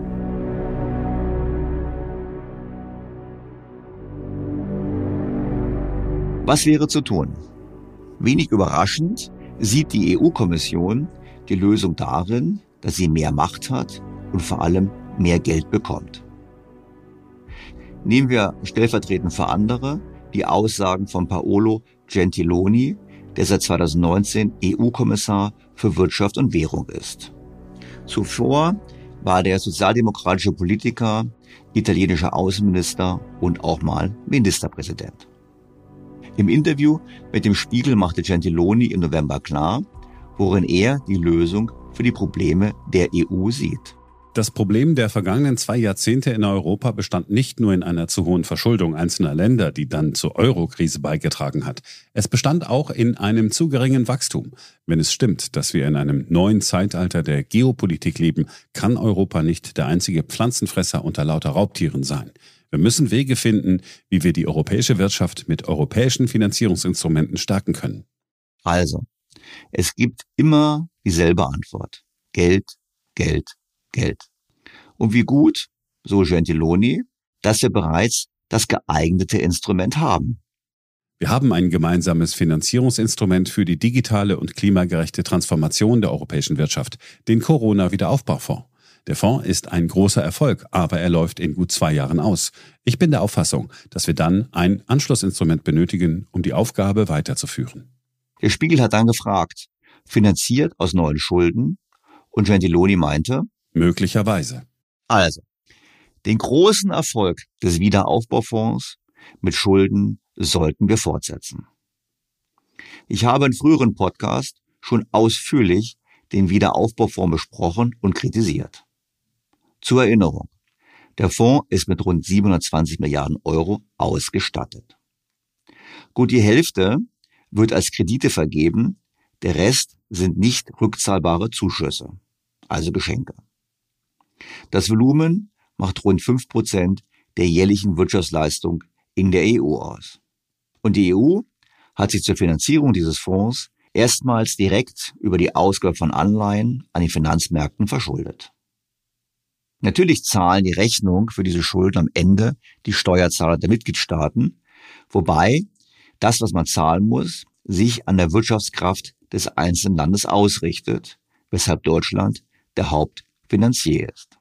Was wäre zu tun? Wenig überraschend sieht die EU-Kommission die Lösung darin, dass sie mehr Macht hat und vor allem mehr Geld bekommt. Nehmen wir stellvertretend für andere die Aussagen von Paolo Gentiloni, der seit 2019 EU-Kommissar für Wirtschaft und Währung ist. Zuvor war der sozialdemokratische Politiker, italienischer Außenminister und auch mal Ministerpräsident. Im Interview mit dem Spiegel machte Gentiloni im November klar, worin er die Lösung für die Probleme der EU sieht. Das Problem der vergangenen 2 Jahrzehnte in Europa bestand nicht nur in einer zu hohen Verschuldung einzelner Länder, die dann zur Euro-Krise beigetragen hat. Es bestand auch in einem zu geringen Wachstum. Wenn es stimmt, dass wir in einem neuen Zeitalter der Geopolitik leben, kann Europa nicht der einzige Pflanzenfresser unter lauter Raubtieren sein. Wir müssen Wege finden, wie wir die europäische Wirtschaft mit europäischen Finanzierungsinstrumenten stärken können. Also, es gibt immer dieselbe Antwort. Geld, Geld, Geld. Und wie gut, so Gentiloni, dass wir bereits das geeignete Instrument haben. Wir haben ein gemeinsames Finanzierungsinstrument für die digitale und klimagerechte Transformation der europäischen Wirtschaft, den Corona-Wiederaufbaufonds. Der Fonds ist ein großer Erfolg, aber er läuft in gut 2 Jahren aus. Ich bin der Auffassung, dass wir dann ein Anschlussinstrument benötigen, um die Aufgabe weiterzuführen. Der Spiegel hat dann gefragt, finanziert aus neuen Schulden? Und Gentiloni meinte, möglicherweise. Also, den großen Erfolg des Wiederaufbaufonds mit Schulden sollten wir fortsetzen. Ich habe in früheren Podcasts schon ausführlich den Wiederaufbaufonds besprochen und kritisiert. Zur Erinnerung, der Fonds ist mit rund 720 Milliarden Euro ausgestattet. Gut die Hälfte wird als Kredite vergeben, der Rest sind nicht rückzahlbare Zuschüsse, also Geschenke. Das Volumen macht rund 5% der jährlichen Wirtschaftsleistung in der EU aus. Und die EU hat sich zur Finanzierung dieses Fonds erstmals direkt über die Ausgabe von Anleihen an den Finanzmärkten verschuldet. Natürlich zahlen die Rechnung für diese Schulden am Ende die Steuerzahler der Mitgliedstaaten, wobei das, was man zahlen muss, sich an der Wirtschaftskraft des einzelnen Landes ausrichtet, weshalb Deutschland der Hauptfinanzier ist.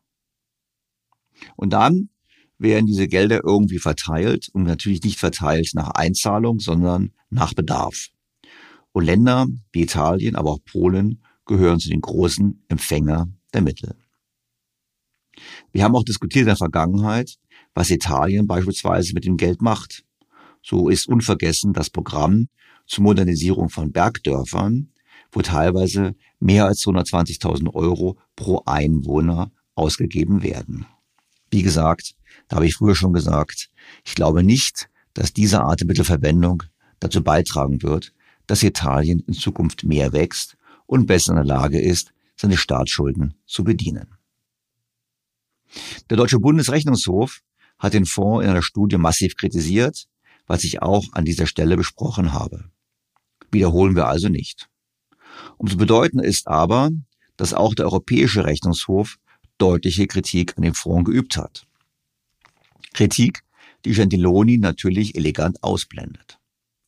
Und dann werden diese Gelder irgendwie verteilt und natürlich nicht verteilt nach Einzahlung, sondern nach Bedarf. Und Länder wie Italien, aber auch Polen gehören zu den großen Empfängern der Mittel. Wir haben auch diskutiert in der Vergangenheit, was Italien beispielsweise mit dem Geld macht. So ist unvergessen das Programm zur Modernisierung von Bergdörfern, wo teilweise mehr als 120.000 Euro pro Einwohner ausgegeben werden. Wie gesagt, da habe ich früher schon gesagt, ich glaube nicht, dass diese Art der Mittelverwendung dazu beitragen wird, dass Italien in Zukunft mehr wächst und besser in der Lage ist, seine Staatsschulden zu bedienen. Der Deutsche Bundesrechnungshof hat den Fonds in einer Studie massiv kritisiert, was ich auch an dieser Stelle besprochen habe. Wiederholen wir also nicht. Umso bedeutender ist aber, dass auch der Europäische Rechnungshof deutliche Kritik an dem Fonds geübt hat. Kritik, die Gentiloni natürlich elegant ausblendet.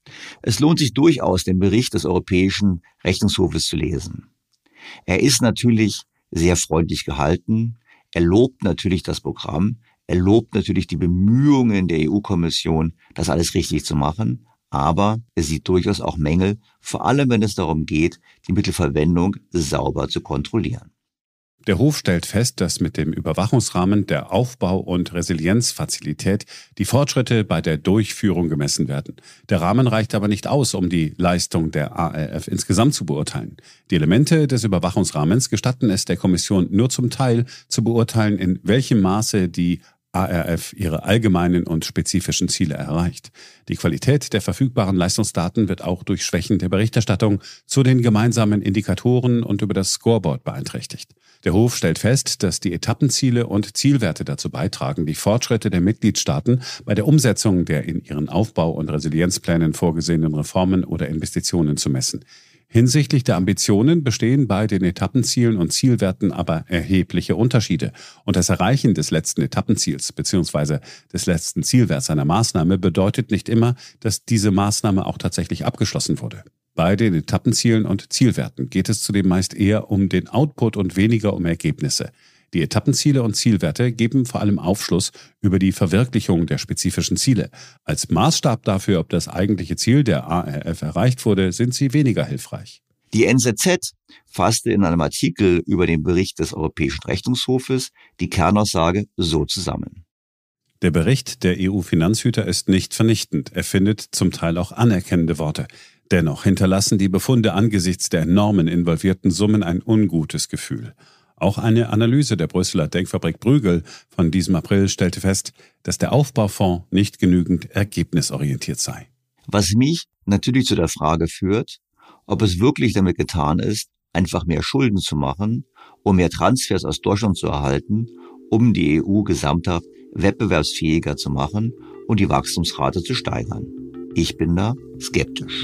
Es lohnt sich durchaus, den Bericht des Europäischen Rechnungshofes zu lesen. Er ist natürlich sehr freundlich gehalten, er lobt natürlich das Programm, er lobt natürlich die Bemühungen der EU-Kommission, das alles richtig zu machen, aber er sieht durchaus auch Mängel, vor allem wenn es darum geht, die Mittelverwendung sauber zu kontrollieren. Der Hof stellt fest, dass mit dem Überwachungsrahmen der Aufbau- und Resilienzfazilität die Fortschritte bei der Durchführung gemessen werden. Der Rahmen reicht aber nicht aus, um die Leistung der ARF insgesamt zu beurteilen. Die Elemente des Überwachungsrahmens gestatten es der Kommission nur zum Teil zu beurteilen, in welchem Maße die ARF ihre allgemeinen und spezifischen Ziele erreicht. Die Qualität der verfügbaren Leistungsdaten wird auch durch Schwächen der Berichterstattung zu den gemeinsamen Indikatoren und über das Scoreboard beeinträchtigt. Der Hof stellt fest, dass die Etappenziele und Zielwerte dazu beitragen, die Fortschritte der Mitgliedstaaten bei der Umsetzung der in ihren Aufbau- und Resilienzplänen vorgesehenen Reformen oder Investitionen zu messen. Hinsichtlich der Ambitionen bestehen bei den Etappenzielen und Zielwerten aber erhebliche Unterschiede. Und das Erreichen des letzten Etappenziels bzw. des letzten Zielwerts einer Maßnahme bedeutet nicht immer, dass diese Maßnahme auch tatsächlich abgeschlossen wurde. Bei den Etappenzielen und Zielwerten geht es zudem meist eher um den Output und weniger um Ergebnisse. Die Etappenziele und Zielwerte geben vor allem Aufschluss über die Verwirklichung der spezifischen Ziele. Als Maßstab dafür, ob das eigentliche Ziel der ARF erreicht wurde, sind sie weniger hilfreich. Die NZZ fasste in einem Artikel über den Bericht des Europäischen Rechnungshofes die Kernaussage so zusammen. Der Bericht der EU-Finanzhüter ist nicht vernichtend. Er findet zum Teil auch anerkennende Worte. Dennoch hinterlassen die Befunde angesichts der enormen involvierten Summen ein ungutes Gefühl. Auch eine Analyse der Brüsseler Denkfabrik Bruegel von diesem April stellte fest, dass der Aufbaufonds nicht genügend ergebnisorientiert sei. Was mich natürlich zu der Frage führt, ob es wirklich damit getan ist, einfach mehr Schulden zu machen, um mehr Transfers aus Deutschland zu erhalten, um die EU gesamthaft wettbewerbsfähiger zu machen und die Wachstumsrate zu steigern. Ich bin da skeptisch.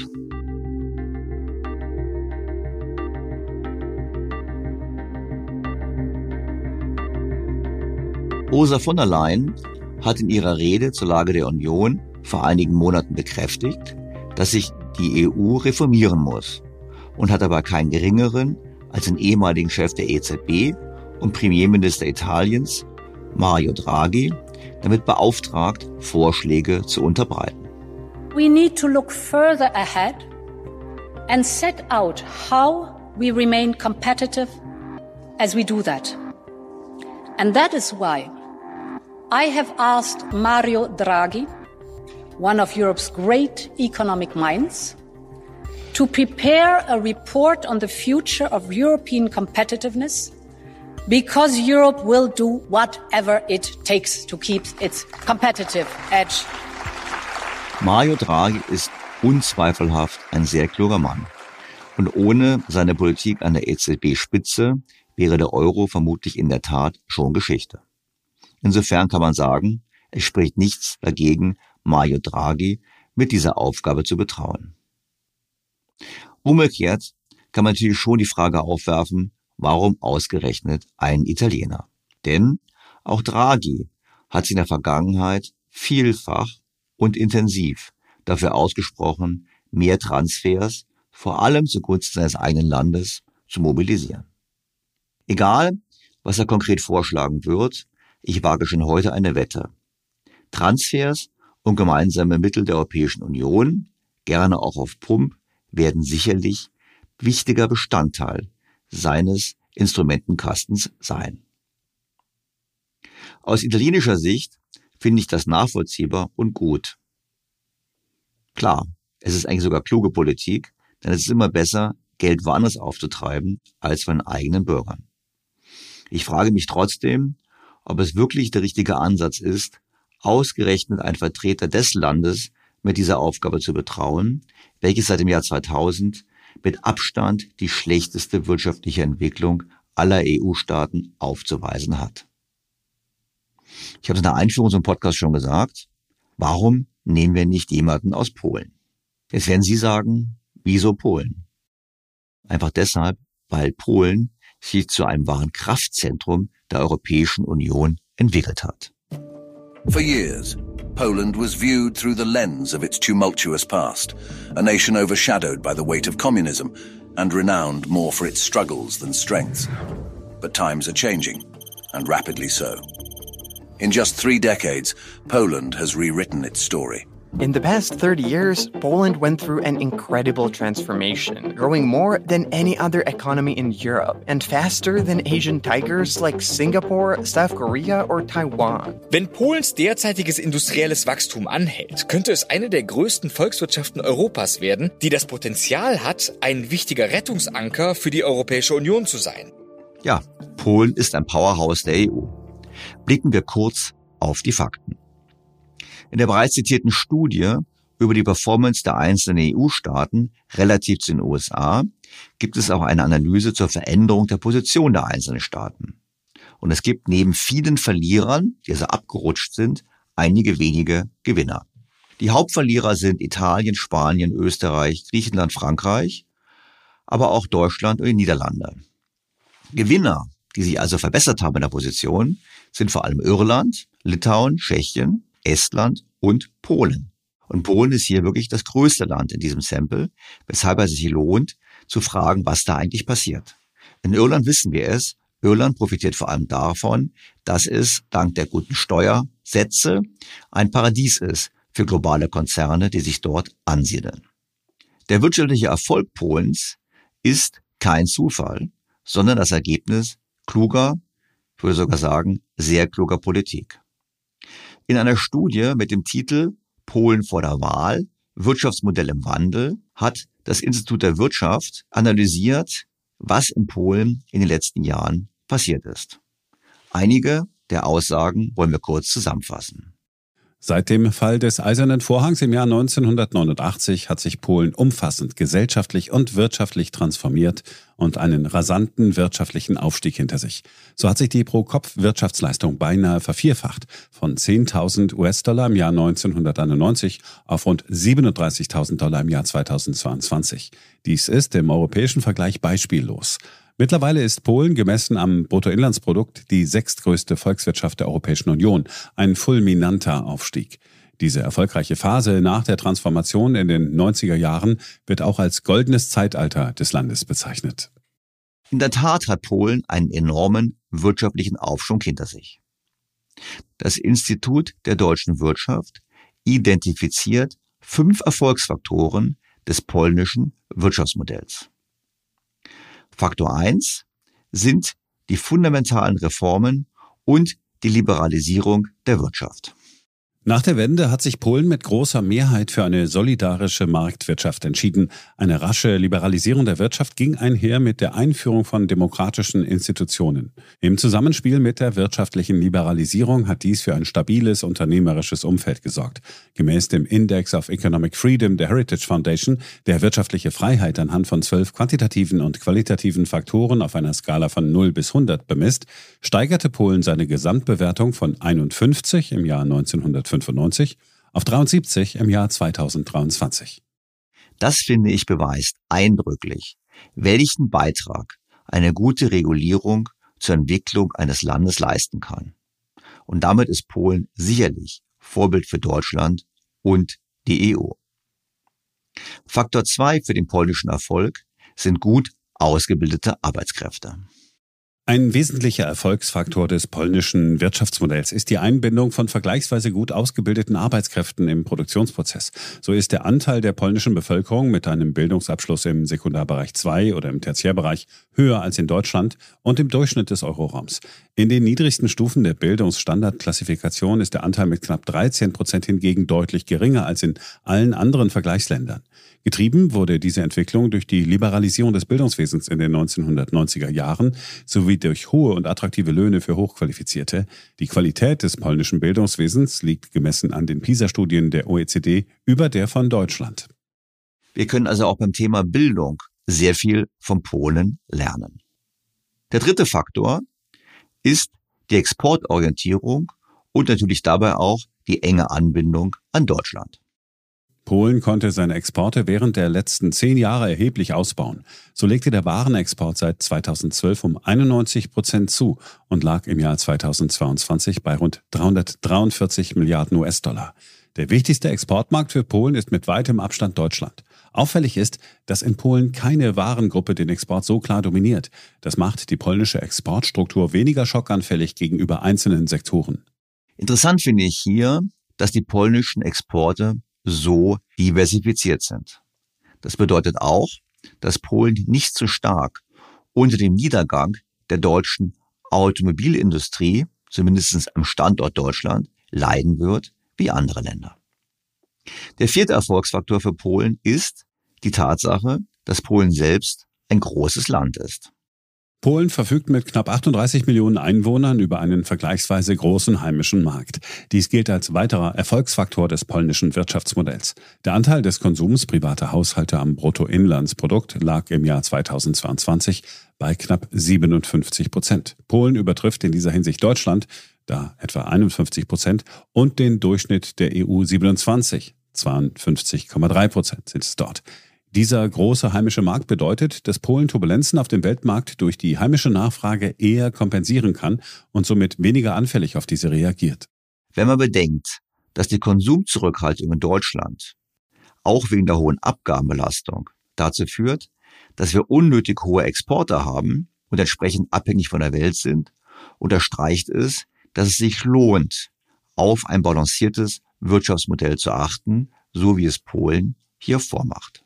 Ursula von der Leyen hat in ihrer Rede zur Lage der Union vor einigen Monaten bekräftigt, dass sich die EU reformieren muss und hat aber keinen geringeren als den ehemaligen Chef der EZB und Premierminister Italiens, Mario Draghi, damit beauftragt, Vorschläge zu unterbreiten. We need to look further ahead and set out how we remain competitive as we do that. And that is why I have asked Mario Draghi, one of Europe's great economic minds, to prepare a report on the future of European competitiveness, because Europe will do whatever it takes to keep its competitive edge. Mario Draghi ist unzweifelhaft ein sehr kluger Mann. Und ohne seine Politik an der EZB-Spitze wäre der Euro vermutlich in der Tat schon Geschichte. Insofern kann man sagen, es spricht nichts dagegen, Mario Draghi mit dieser Aufgabe zu betrauen. Umgekehrt kann man natürlich schon die Frage aufwerfen, warum ausgerechnet ein Italiener? Denn auch Draghi hat sich in der Vergangenheit vielfach und intensiv dafür ausgesprochen, mehr Transfers, vor allem zugunsten seines eigenen Landes, zu mobilisieren. Egal, was er konkret vorschlagen wird, ich wage schon heute eine Wette. Transfers und gemeinsame Mittel der Europäischen Union, gerne auch auf Pump, werden sicherlich wichtiger Bestandteil seines Instrumentenkastens sein. Aus italienischer Sicht finde ich das nachvollziehbar und gut. Klar, es ist eigentlich sogar kluge Politik, denn es ist immer besser, Geld woanders aufzutreiben, als von den eigenen Bürgern. Ich frage mich trotzdem, ob es wirklich der richtige Ansatz ist, ausgerechnet einen Vertreter des Landes mit dieser Aufgabe zu betrauen, welches seit dem Jahr 2000 mit Abstand die schlechteste wirtschaftliche Entwicklung aller EU-Staaten aufzuweisen hat. Ich habe es in der Einführung zum Podcast schon gesagt, warum nehmen wir nicht jemanden aus Polen? Jetzt werden Sie sagen, wieso Polen? Einfach deshalb, weil Polen sich zu einem wahren Kraftzentrum der Europäischen Union entwickelt hat. For years, Poland was viewed through the lens of its tumultuous past, a nation overshadowed by the weight of communism and renowned more for its struggles than strengths. But times are changing, and rapidly so. In just 3 decades, Poland has rewritten its story. In the past 30 years, Poland went through an incredible transformation, growing more than any other economy in Europe and faster than Asian tigers like Singapore, South Korea or Taiwan. Wenn Polens derzeitiges industrielles Wachstum anhält, könnte es eine der größten Volkswirtschaften Europas werden, die das Potenzial hat, ein wichtiger Rettungsanker für die Europäische Union zu sein. Ja, Polen ist ein Powerhouse der EU. Blicken wir kurz auf die Fakten. In der bereits zitierten Studie über die Performance der einzelnen EU-Staaten relativ zu den USA gibt es auch eine Analyse zur Veränderung der Position der einzelnen Staaten. Und es gibt neben vielen Verlierern, die also abgerutscht sind, einige wenige Gewinner. Die Hauptverlierer sind Italien, Spanien, Österreich, Griechenland, Frankreich, aber auch Deutschland und die Niederlande. Gewinner, die sich also verbessert haben in der Position, sind vor allem Irland, Litauen, Tschechien, Estland und Polen. Und Polen ist hier wirklich das größte Land in diesem Sample, weshalb es sich lohnt, zu fragen, was da eigentlich passiert. In Irland wissen wir es. Irland profitiert vor allem davon, dass es dank der guten Steuersätze ein Paradies ist für globale Konzerne, die sich dort ansiedeln. Der wirtschaftliche Erfolg Polens ist kein Zufall, sondern das Ergebnis kluger, ich würde sogar sagen, sehr kluger Politik. In einer Studie mit dem Titel Polen vor der Wahl, Wirtschaftsmodell im Wandel, hat das Institut der Wirtschaft analysiert, was in Polen in den letzten Jahren passiert ist. Einige der Aussagen wollen wir kurz zusammenfassen. Seit dem Fall des Eisernen Vorhangs im Jahr 1989 hat sich Polen umfassend gesellschaftlich und wirtschaftlich transformiert und einen rasanten wirtschaftlichen Aufstieg hinter sich. So hat sich die Pro-Kopf-Wirtschaftsleistung beinahe vervierfacht, von 10.000 US-Dollar im Jahr 1991 auf rund 37.000 Dollar im Jahr 2022. Dies ist im europäischen Vergleich beispiellos. Mittlerweile ist Polen gemessen am Bruttoinlandsprodukt die 6. größte Volkswirtschaft der Europäischen Union, ein fulminanter Aufstieg. Diese erfolgreiche Phase nach der Transformation in den 90er Jahren wird auch als goldenes Zeitalter des Landes bezeichnet. In der Tat hat Polen einen enormen wirtschaftlichen Aufschwung hinter sich. Das Institut der deutschen Wirtschaft identifiziert 5 Erfolgsfaktoren des polnischen Wirtschaftsmodells. Faktor 1 sind die fundamentalen Reformen und die Liberalisierung der Wirtschaft. Nach der Wende hat sich Polen mit großer Mehrheit für eine solidarische Marktwirtschaft entschieden. Eine rasche Liberalisierung der Wirtschaft ging einher mit der Einführung von demokratischen Institutionen. Im Zusammenspiel mit der wirtschaftlichen Liberalisierung hat dies für ein stabiles unternehmerisches Umfeld gesorgt. Gemäß dem Index of Economic Freedom der Heritage Foundation, der wirtschaftliche Freiheit anhand von 12 quantitativen und qualitativen Faktoren auf einer Skala von 0 bis 100 bemisst, steigerte Polen seine Gesamtbewertung von 51 im Jahr 1995 auf 73 im Jahr 2023. Das, finde ich, beweist eindrücklich, welchen Beitrag eine gute Regulierung zur Entwicklung eines Landes leisten kann. Und damit ist Polen sicherlich Vorbild für Deutschland und die EU. Faktor 2 für den polnischen Erfolg sind gut ausgebildete Arbeitskräfte. Ein wesentlicher Erfolgsfaktor des polnischen Wirtschaftsmodells ist die Einbindung von vergleichsweise gut ausgebildeten Arbeitskräften im Produktionsprozess. So ist der Anteil der polnischen Bevölkerung mit einem Bildungsabschluss im Sekundarbereich 2 oder im Tertiärbereich höher als in Deutschland und im Durchschnitt des Euroraums. In den niedrigsten Stufen der Bildungsstandardklassifikation ist der Anteil mit knapp 13% hingegen deutlich geringer als in allen anderen Vergleichsländern. Getrieben wurde diese Entwicklung durch die Liberalisierung des Bildungswesens in den 1990er Jahren sowie durch hohe und attraktive Löhne für Hochqualifizierte. Die Qualität des polnischen Bildungswesens liegt gemessen an den PISA-Studien der OECD über der von Deutschland. Wir können also auch beim Thema Bildung sehr viel von Polen lernen. Der dritte Faktor ist die Exportorientierung und natürlich dabei auch die enge Anbindung an Deutschland. Polen konnte seine Exporte während der letzten 10 Jahre erheblich ausbauen. So legte der Warenexport seit 2012 um 91% zu und lag im Jahr 2022 bei rund 343 Milliarden US-Dollar. Der wichtigste Exportmarkt für Polen ist mit weitem Abstand Deutschland. Auffällig ist, dass in Polen keine Warengruppe den Export so klar dominiert. Das macht die polnische Exportstruktur weniger schockanfällig gegenüber einzelnen Sektoren. Interessant finde ich hier, dass die polnischen Exporte so diversifiziert sind. Das bedeutet auch, dass Polen nicht so stark unter dem Niedergang der deutschen Automobilindustrie, zumindest am Standort Deutschland, leiden wird wie andere Länder. Der vierte Erfolgsfaktor für Polen ist die Tatsache, dass Polen selbst ein großes Land ist. Polen verfügt mit knapp 38 Millionen Einwohnern über einen vergleichsweise großen heimischen Markt. Dies gilt als weiterer Erfolgsfaktor des polnischen Wirtschaftsmodells. Der Anteil des Konsums privater Haushalte am Bruttoinlandsprodukt lag im Jahr 2022 bei knapp 57%. Polen übertrifft in dieser Hinsicht Deutschland, da etwa 51%, und den Durchschnitt der EU 27, 52,3% sind es dort. Dieser große heimische Markt bedeutet, dass Polen Turbulenzen auf dem Weltmarkt durch die heimische Nachfrage eher kompensieren kann und somit weniger anfällig auf diese reagiert. Wenn man bedenkt, dass die Konsumzurückhaltung in Deutschland auch wegen der hohen Abgabenbelastung dazu führt, dass wir unnötig hohe Exporte haben und entsprechend abhängig von der Welt sind, unterstreicht es, dass es sich lohnt, auf ein balanciertes Wirtschaftsmodell zu achten, so wie es Polen hier vormacht.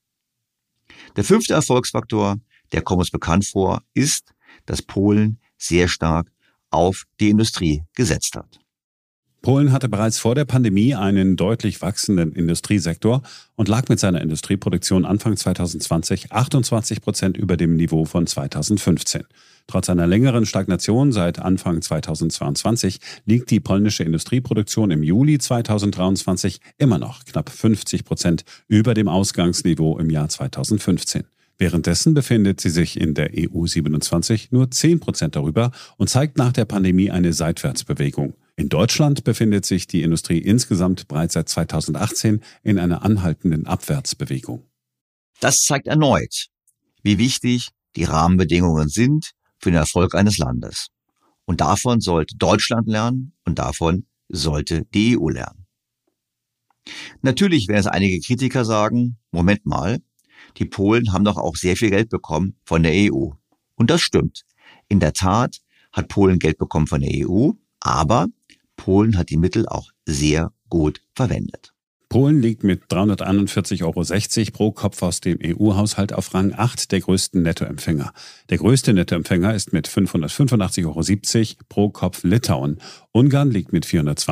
Der fünfte Erfolgsfaktor, der kommt uns bekannt vor, ist, dass Polen sehr stark auf die Industrie gesetzt hat. Polen hatte bereits vor der Pandemie einen deutlich wachsenden Industriesektor und lag mit seiner Industrieproduktion Anfang 2020 28% über dem Niveau von 2015. Trotz einer längeren Stagnation seit Anfang 2022 liegt die polnische Industrieproduktion im Juli 2023 immer noch knapp 50% über dem Ausgangsniveau im Jahr 2015. Währenddessen befindet sie sich in der EU 27 nur 10% darüber und zeigt nach der Pandemie eine Seitwärtsbewegung. In Deutschland befindet sich die Industrie insgesamt bereits seit 2018 in einer anhaltenden Abwärtsbewegung. Das zeigt erneut, wie wichtig die Rahmenbedingungen sind für den Erfolg eines Landes. Und davon sollte Deutschland lernen und davon sollte die EU lernen. Natürlich werden es einige Kritiker sagen, Moment mal, die Polen haben doch auch sehr viel Geld bekommen von der EU. Und das stimmt. In der Tat hat Polen Geld bekommen von der EU, aber Polen hat die Mittel auch sehr gut verwendet. Polen liegt mit 341,60 € pro Kopf aus dem EU-Haushalt auf Rang 8 der größten Nettoempfänger. Der größte Nettoempfänger ist mit 585,70 € pro Kopf Litauen. Ungarn liegt mit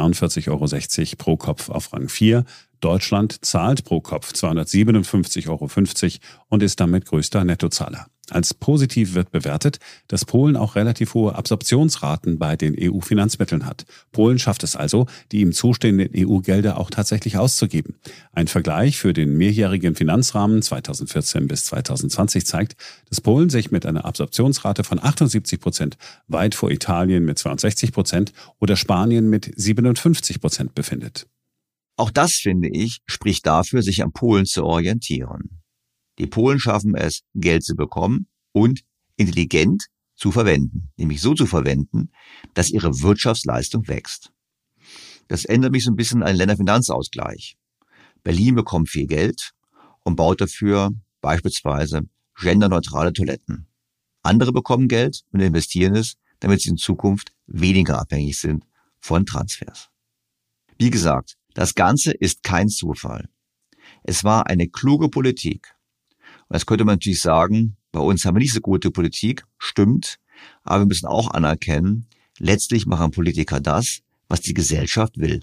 442,60 € pro Kopf auf Rang 4. Deutschland zahlt pro Kopf 257,50 € und ist damit größter Nettozahler. Als positiv wird bewertet, dass Polen auch relativ hohe Absorptionsraten bei den EU-Finanzmitteln hat. Polen schafft es also, die ihm zustehenden EU-Gelder auch tatsächlich auszugeben. Ein Vergleich für den mehrjährigen Finanzrahmen 2014 bis 2020 zeigt, dass Polen sich mit einer Absorptionsrate von 78% weit vor Italien mit 62% oder Spanien mit 57% befindet. Auch das, finde ich, spricht dafür, sich an Polen zu orientieren. Die Polen schaffen es, Geld zu bekommen und intelligent zu verwenden. Nämlich so zu verwenden, dass ihre Wirtschaftsleistung wächst. Das erinnert mich so ein bisschen an den Länderfinanzausgleich. Berlin bekommt viel Geld und baut dafür beispielsweise genderneutrale Toiletten. Andere bekommen Geld und investieren es, damit sie in Zukunft weniger abhängig sind von Transfers. Wie gesagt, das Ganze ist kein Zufall. Es war eine kluge Politik. Und das könnte man natürlich sagen, bei uns haben wir nicht so gute Politik, stimmt, aber wir müssen auch anerkennen, letztlich machen Politiker das, was die Gesellschaft will.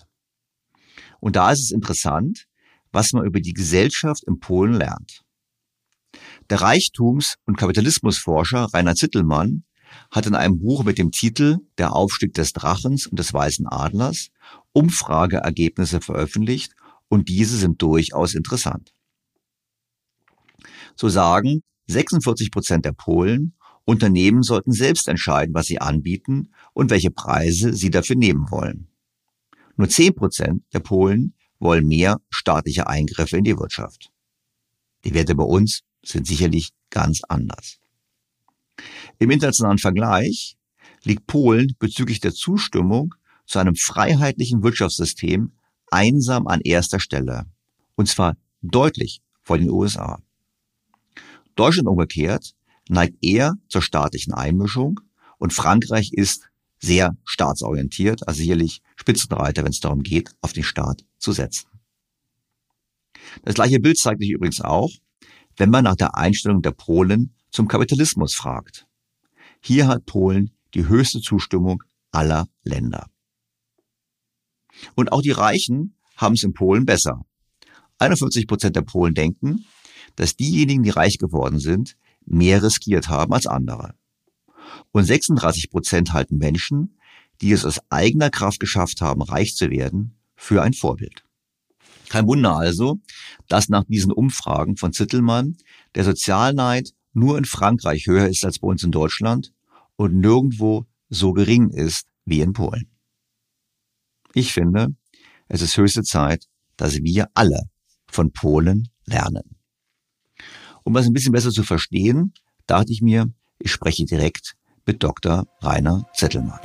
Und da ist es interessant, was man über die Gesellschaft in Polen lernt. Der Reichtums- und Kapitalismusforscher Rainer Zitelmann hat in einem Buch mit dem Titel Der Aufstieg des Drachens und des Weißen Adlers Umfrageergebnisse veröffentlicht und diese sind durchaus interessant. So sagen 46% der Polen, Unternehmen sollten selbst entscheiden, was sie anbieten und welche Preise sie dafür nehmen wollen. Nur 10% der Polen wollen mehr staatliche Eingriffe in die Wirtschaft. Die Werte bei uns sind sicherlich ganz anders. Im internationalen Vergleich liegt Polen bezüglich der Zustimmung zu einem freiheitlichen Wirtschaftssystem einsam an erster Stelle. Und zwar deutlich vor den USA. Deutschland umgekehrt neigt eher zur staatlichen Einmischung und Frankreich ist sehr staatsorientiert, also sicherlich Spitzenreiter, wenn es darum geht, auf den Staat zu setzen. Das gleiche Bild zeigt sich übrigens auch, wenn man nach der Einstellung der Polen zum Kapitalismus fragt. Hier hat Polen die höchste Zustimmung aller Länder. Und auch die Reichen haben es in Polen besser. 51% der Polen denken, dass diejenigen, die reich geworden sind, mehr riskiert haben als andere. Und 36% halten Menschen, die es aus eigener Kraft geschafft haben, reich zu werden, für ein Vorbild. Kein Wunder also, dass nach diesen Umfragen von Zitelmann der Sozialneid nur in Frankreich höher ist als bei uns in Deutschland und nirgendwo so gering ist wie in Polen. Ich finde, es ist höchste Zeit, dass wir alle von Polen lernen. Um das ein bisschen besser zu verstehen, dachte ich mir, ich spreche direkt mit Dr. Rainer Zitelmann.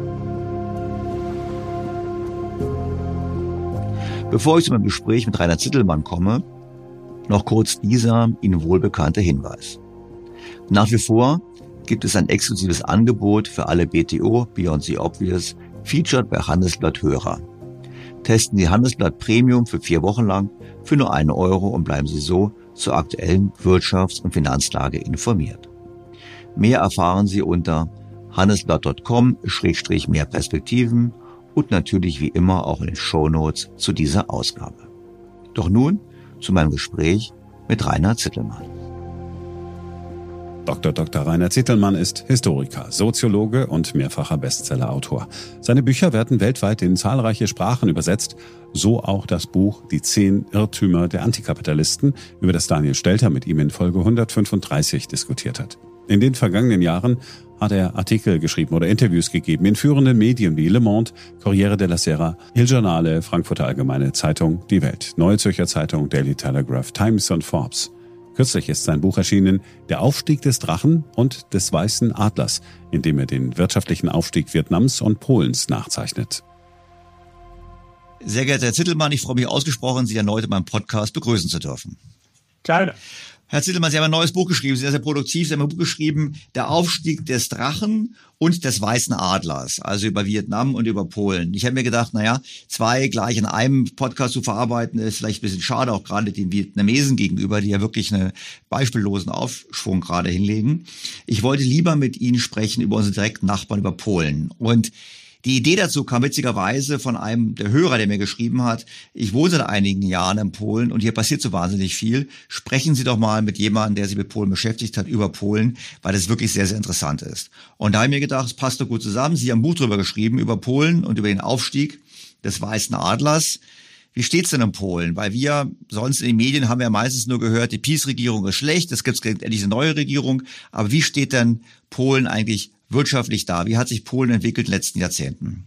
Bevor ich zu meinem Gespräch mit Rainer Zitelmann komme, noch kurz dieser Ihnen wohlbekannte Hinweis. Nach wie vor gibt es ein exklusives Angebot für alle BTO, Beyond the Obvious, featured bei Handelsblatt-Hörer. Testen Sie Handelsblatt Premium für 4 Wochen lang für nur 1 € und bleiben Sie so zur aktuellen Wirtschafts- und Finanzlage informiert. Mehr erfahren Sie unter handelsblatt.com/mehr Perspektiven und natürlich wie immer auch in den Shownotes zu dieser Ausgabe. Doch nun zu meinem Gespräch mit Rainer Zitelmann. Dr. Rainer Zitelmann ist Historiker, Soziologe und mehrfacher Bestsellerautor. Seine Bücher werden weltweit in zahlreiche Sprachen übersetzt, so auch das Buch Die 10 Irrtümer der Antikapitalisten, über das Daniel Stelter mit ihm in Folge 135 diskutiert hat. In den vergangenen Jahren hat er Artikel geschrieben oder Interviews gegeben in führenden Medien wie Le Monde, Corriere della Sera, Il Giornale, Frankfurter Allgemeine Zeitung, Die Welt, Neue Zürcher Zeitung, Daily Telegraph, Times und Forbes. Kürzlich ist sein Buch erschienen, Der Aufstieg des Drachen und des Weißen Adlers, in dem er den wirtschaftlichen Aufstieg Vietnams und Polens nachzeichnet. Sehr geehrter Herr Zittelmann, ich freue mich ausgesprochen, Sie erneut in meinem Podcast begrüßen zu dürfen. Gerne. Herr Zittelmann, Sie haben ein neues Buch geschrieben, sehr, sehr produktiv. Sie haben ein Buch geschrieben, Der Aufstieg des Drachen und des Weißen Adlers, also über Vietnam und über Polen. Ich habe mir gedacht, zwei gleich in einem Podcast zu verarbeiten, ist vielleicht ein bisschen schade, auch gerade den Vietnamesen gegenüber, die ja wirklich einen beispiellosen Aufschwung gerade hinlegen. Ich wollte lieber mit Ihnen sprechen über unsere direkten Nachbarn, über Polen. Und die Idee dazu kam witzigerweise von einem der Hörer, der mir geschrieben hat, ich wohne seit einigen Jahren in Polen und hier passiert so wahnsinnig viel. Sprechen Sie doch mal mit jemandem, der sich mit Polen beschäftigt hat, über Polen, weil das wirklich sehr, sehr interessant ist. Und da habe ich mir gedacht, es passt doch gut zusammen. Sie haben ein Buch drüber geschrieben, über Polen und über den Aufstieg des Weißen Adlers. Wie steht's denn in Polen? Weil wir sonst in den Medien haben wir meistens nur gehört, die PiS-Regierung ist schlecht, es gibt endlich eine neue Regierung. Aber wie steht denn Polen eigentlich wirtschaftlich da? Wie hat sich Polen entwickelt in den letzten Jahrzehnten?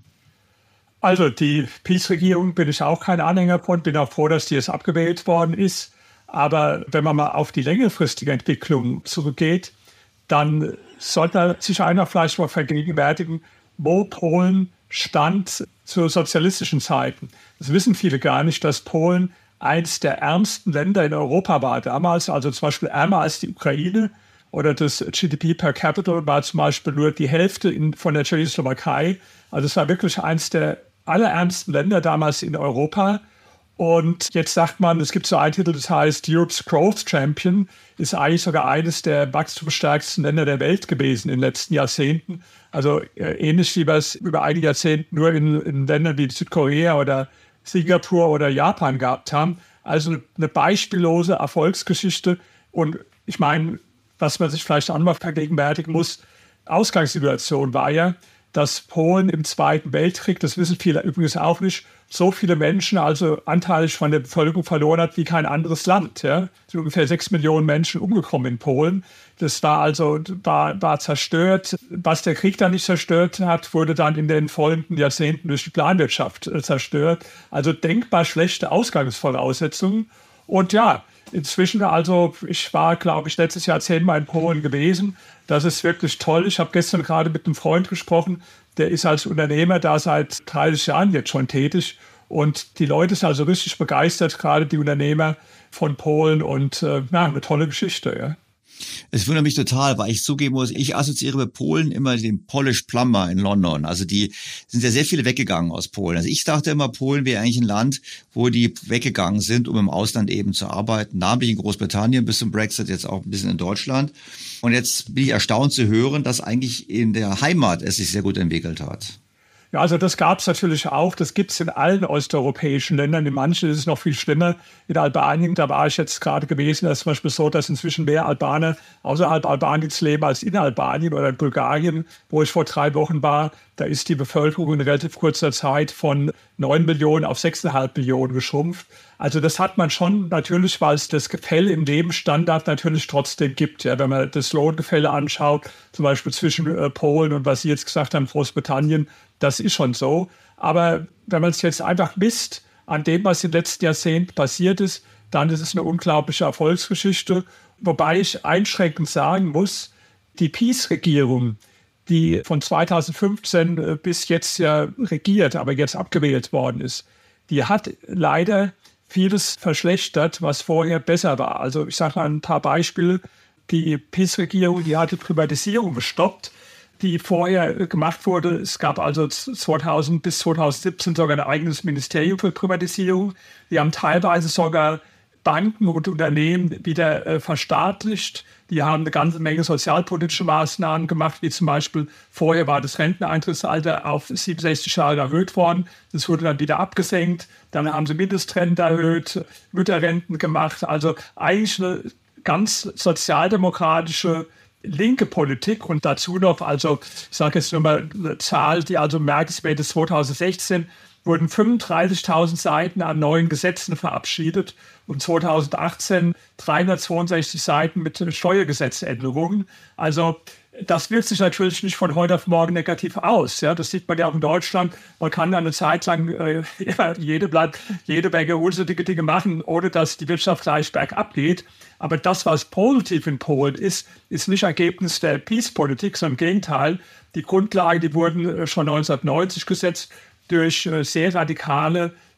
Also die PiS-Regierung bin ich auch kein Anhänger von, bin auch froh, dass die jetzt abgewählt worden ist. Aber wenn man mal auf die längerfristige Entwicklung zurückgeht, dann sollte sich einer vielleicht mal vergegenwärtigen, wo Polen stand zu sozialistischen Zeiten. Das wissen viele gar nicht, dass Polen eines der ärmsten Länder in Europa war damals, also zum Beispiel ärmer als die Ukraine. Oder das GDP per capita war zum Beispiel nur die Hälfte von der Tschechoslowakei. Also es war wirklich eines der allerärmsten Länder damals in Europa. Und jetzt sagt man, es gibt so einen Titel, das heißt Europe's Growth Champion, ist eigentlich sogar eines der wachstumsstärksten Länder der Welt gewesen in den letzten Jahrzehnten. Also ähnlich wie wir es über einige Jahrzehnte nur in Ländern wie Südkorea oder Singapur oder Japan gehabt haben. Also eine beispiellose Erfolgsgeschichte. Und ich meine, was man sich vielleicht auch mal vergegenwärtigen muss, Ausgangssituation war ja, dass Polen im Zweiten Weltkrieg, das wissen viele übrigens auch nicht, so viele Menschen, also anteilig von der Bevölkerung verloren hat wie kein anderes Land. Ja. Es sind ungefähr 6 Millionen Menschen umgekommen in Polen. Das war also war zerstört. Was der Krieg dann nicht zerstört hat, wurde dann in den folgenden Jahrzehnten durch die Planwirtschaft zerstört. Also denkbar schlechte Ausgangsvoraussetzungen. Und ja, inzwischen, also ich war, glaube ich, letztes Jahr 10-mal in Polen gewesen. Das ist wirklich toll. Ich habe gestern gerade mit einem Freund gesprochen, der ist als Unternehmer da seit 30 Jahren jetzt schon tätig. Und die Leute sind also richtig begeistert, gerade die Unternehmer von Polen. Und eine tolle Geschichte, ja. Es wundert mich total, weil ich zugeben muss, ich assoziiere mit Polen immer den Polish Plumber in London. Also die sind ja sehr viele weggegangen aus Polen. Also ich dachte immer, Polen wäre eigentlich ein Land, wo die weggegangen sind, um im Ausland eben zu arbeiten. Namentlich in Großbritannien bis zum Brexit, jetzt auch ein bisschen in Deutschland. Und jetzt bin ich erstaunt zu hören, dass eigentlich in der Heimat es sich sehr gut entwickelt hat. Ja, also das gab es natürlich auch. Das gibt es in allen osteuropäischen Ländern. In manchen ist es noch viel schlimmer. In Albanien, da war ich jetzt gerade gewesen, das ist zum Beispiel so, dass inzwischen mehr Albaner außerhalb Albaniens leben als in Albanien oder in Bulgarien, wo ich vor 3 Wochen war. Da ist die Bevölkerung in relativ kurzer Zeit von 9 Millionen auf 6,5 Millionen geschrumpft. Also das hat man schon natürlich, weil es das Gefälle im Lebensstandard natürlich trotzdem gibt. Ja, wenn man das Lohngefälle anschaut, zum Beispiel zwischen Polen und was Sie jetzt gesagt haben, Großbritannien, das ist schon so. Aber wenn man es jetzt einfach misst an dem, was im letzten Jahrzehnt passiert ist, dann ist es eine unglaubliche Erfolgsgeschichte. Wobei ich einschränkend sagen muss, die PiS-Regierung, die von 2015 bis jetzt ja regiert, aber jetzt abgewählt worden ist, die hat leider vieles verschlechtert, was vorher besser war. Also ich sage mal ein paar Beispiele. Die PiS-Regierung, die hat die Privatisierung gestoppt, die vorher gemacht wurde. Es gab also 2000 bis 2017 sogar ein eigenes Ministerium für Privatisierung. Die haben teilweise sogar Banken und Unternehmen wieder verstaatlicht. Die haben eine ganze Menge sozialpolitische Maßnahmen gemacht, wie zum Beispiel vorher war das Renteneintrittsalter auf 67 Jahre erhöht worden. Das wurde dann wieder abgesenkt. Dann haben sie Mindestrente erhöht, Mütterrenten gemacht. Also eigentlich eine ganz sozialdemokratische linke Politik und dazu noch, also ich sage jetzt nur mal eine Zahl, die also merkenswert ist, 2016 wurden 35.000 Seiten an neuen Gesetzen verabschiedet und 2018 362 Seiten mit Steuergesetzänderungen. Also das wirkt sich natürlich nicht von heute auf morgen negativ aus. Ja, das sieht man ja auch in Deutschland. Man kann eine Zeit lang jede Menge unsinnige Dinge machen, ohne dass die Wirtschaft gleich bergab geht. Aber das, was positiv in Polen ist nicht Ergebnis der PiS-Politik, sondern im Gegenteil. Die Grundlagen, die wurden schon 1990 gesetzt durch sehr radikale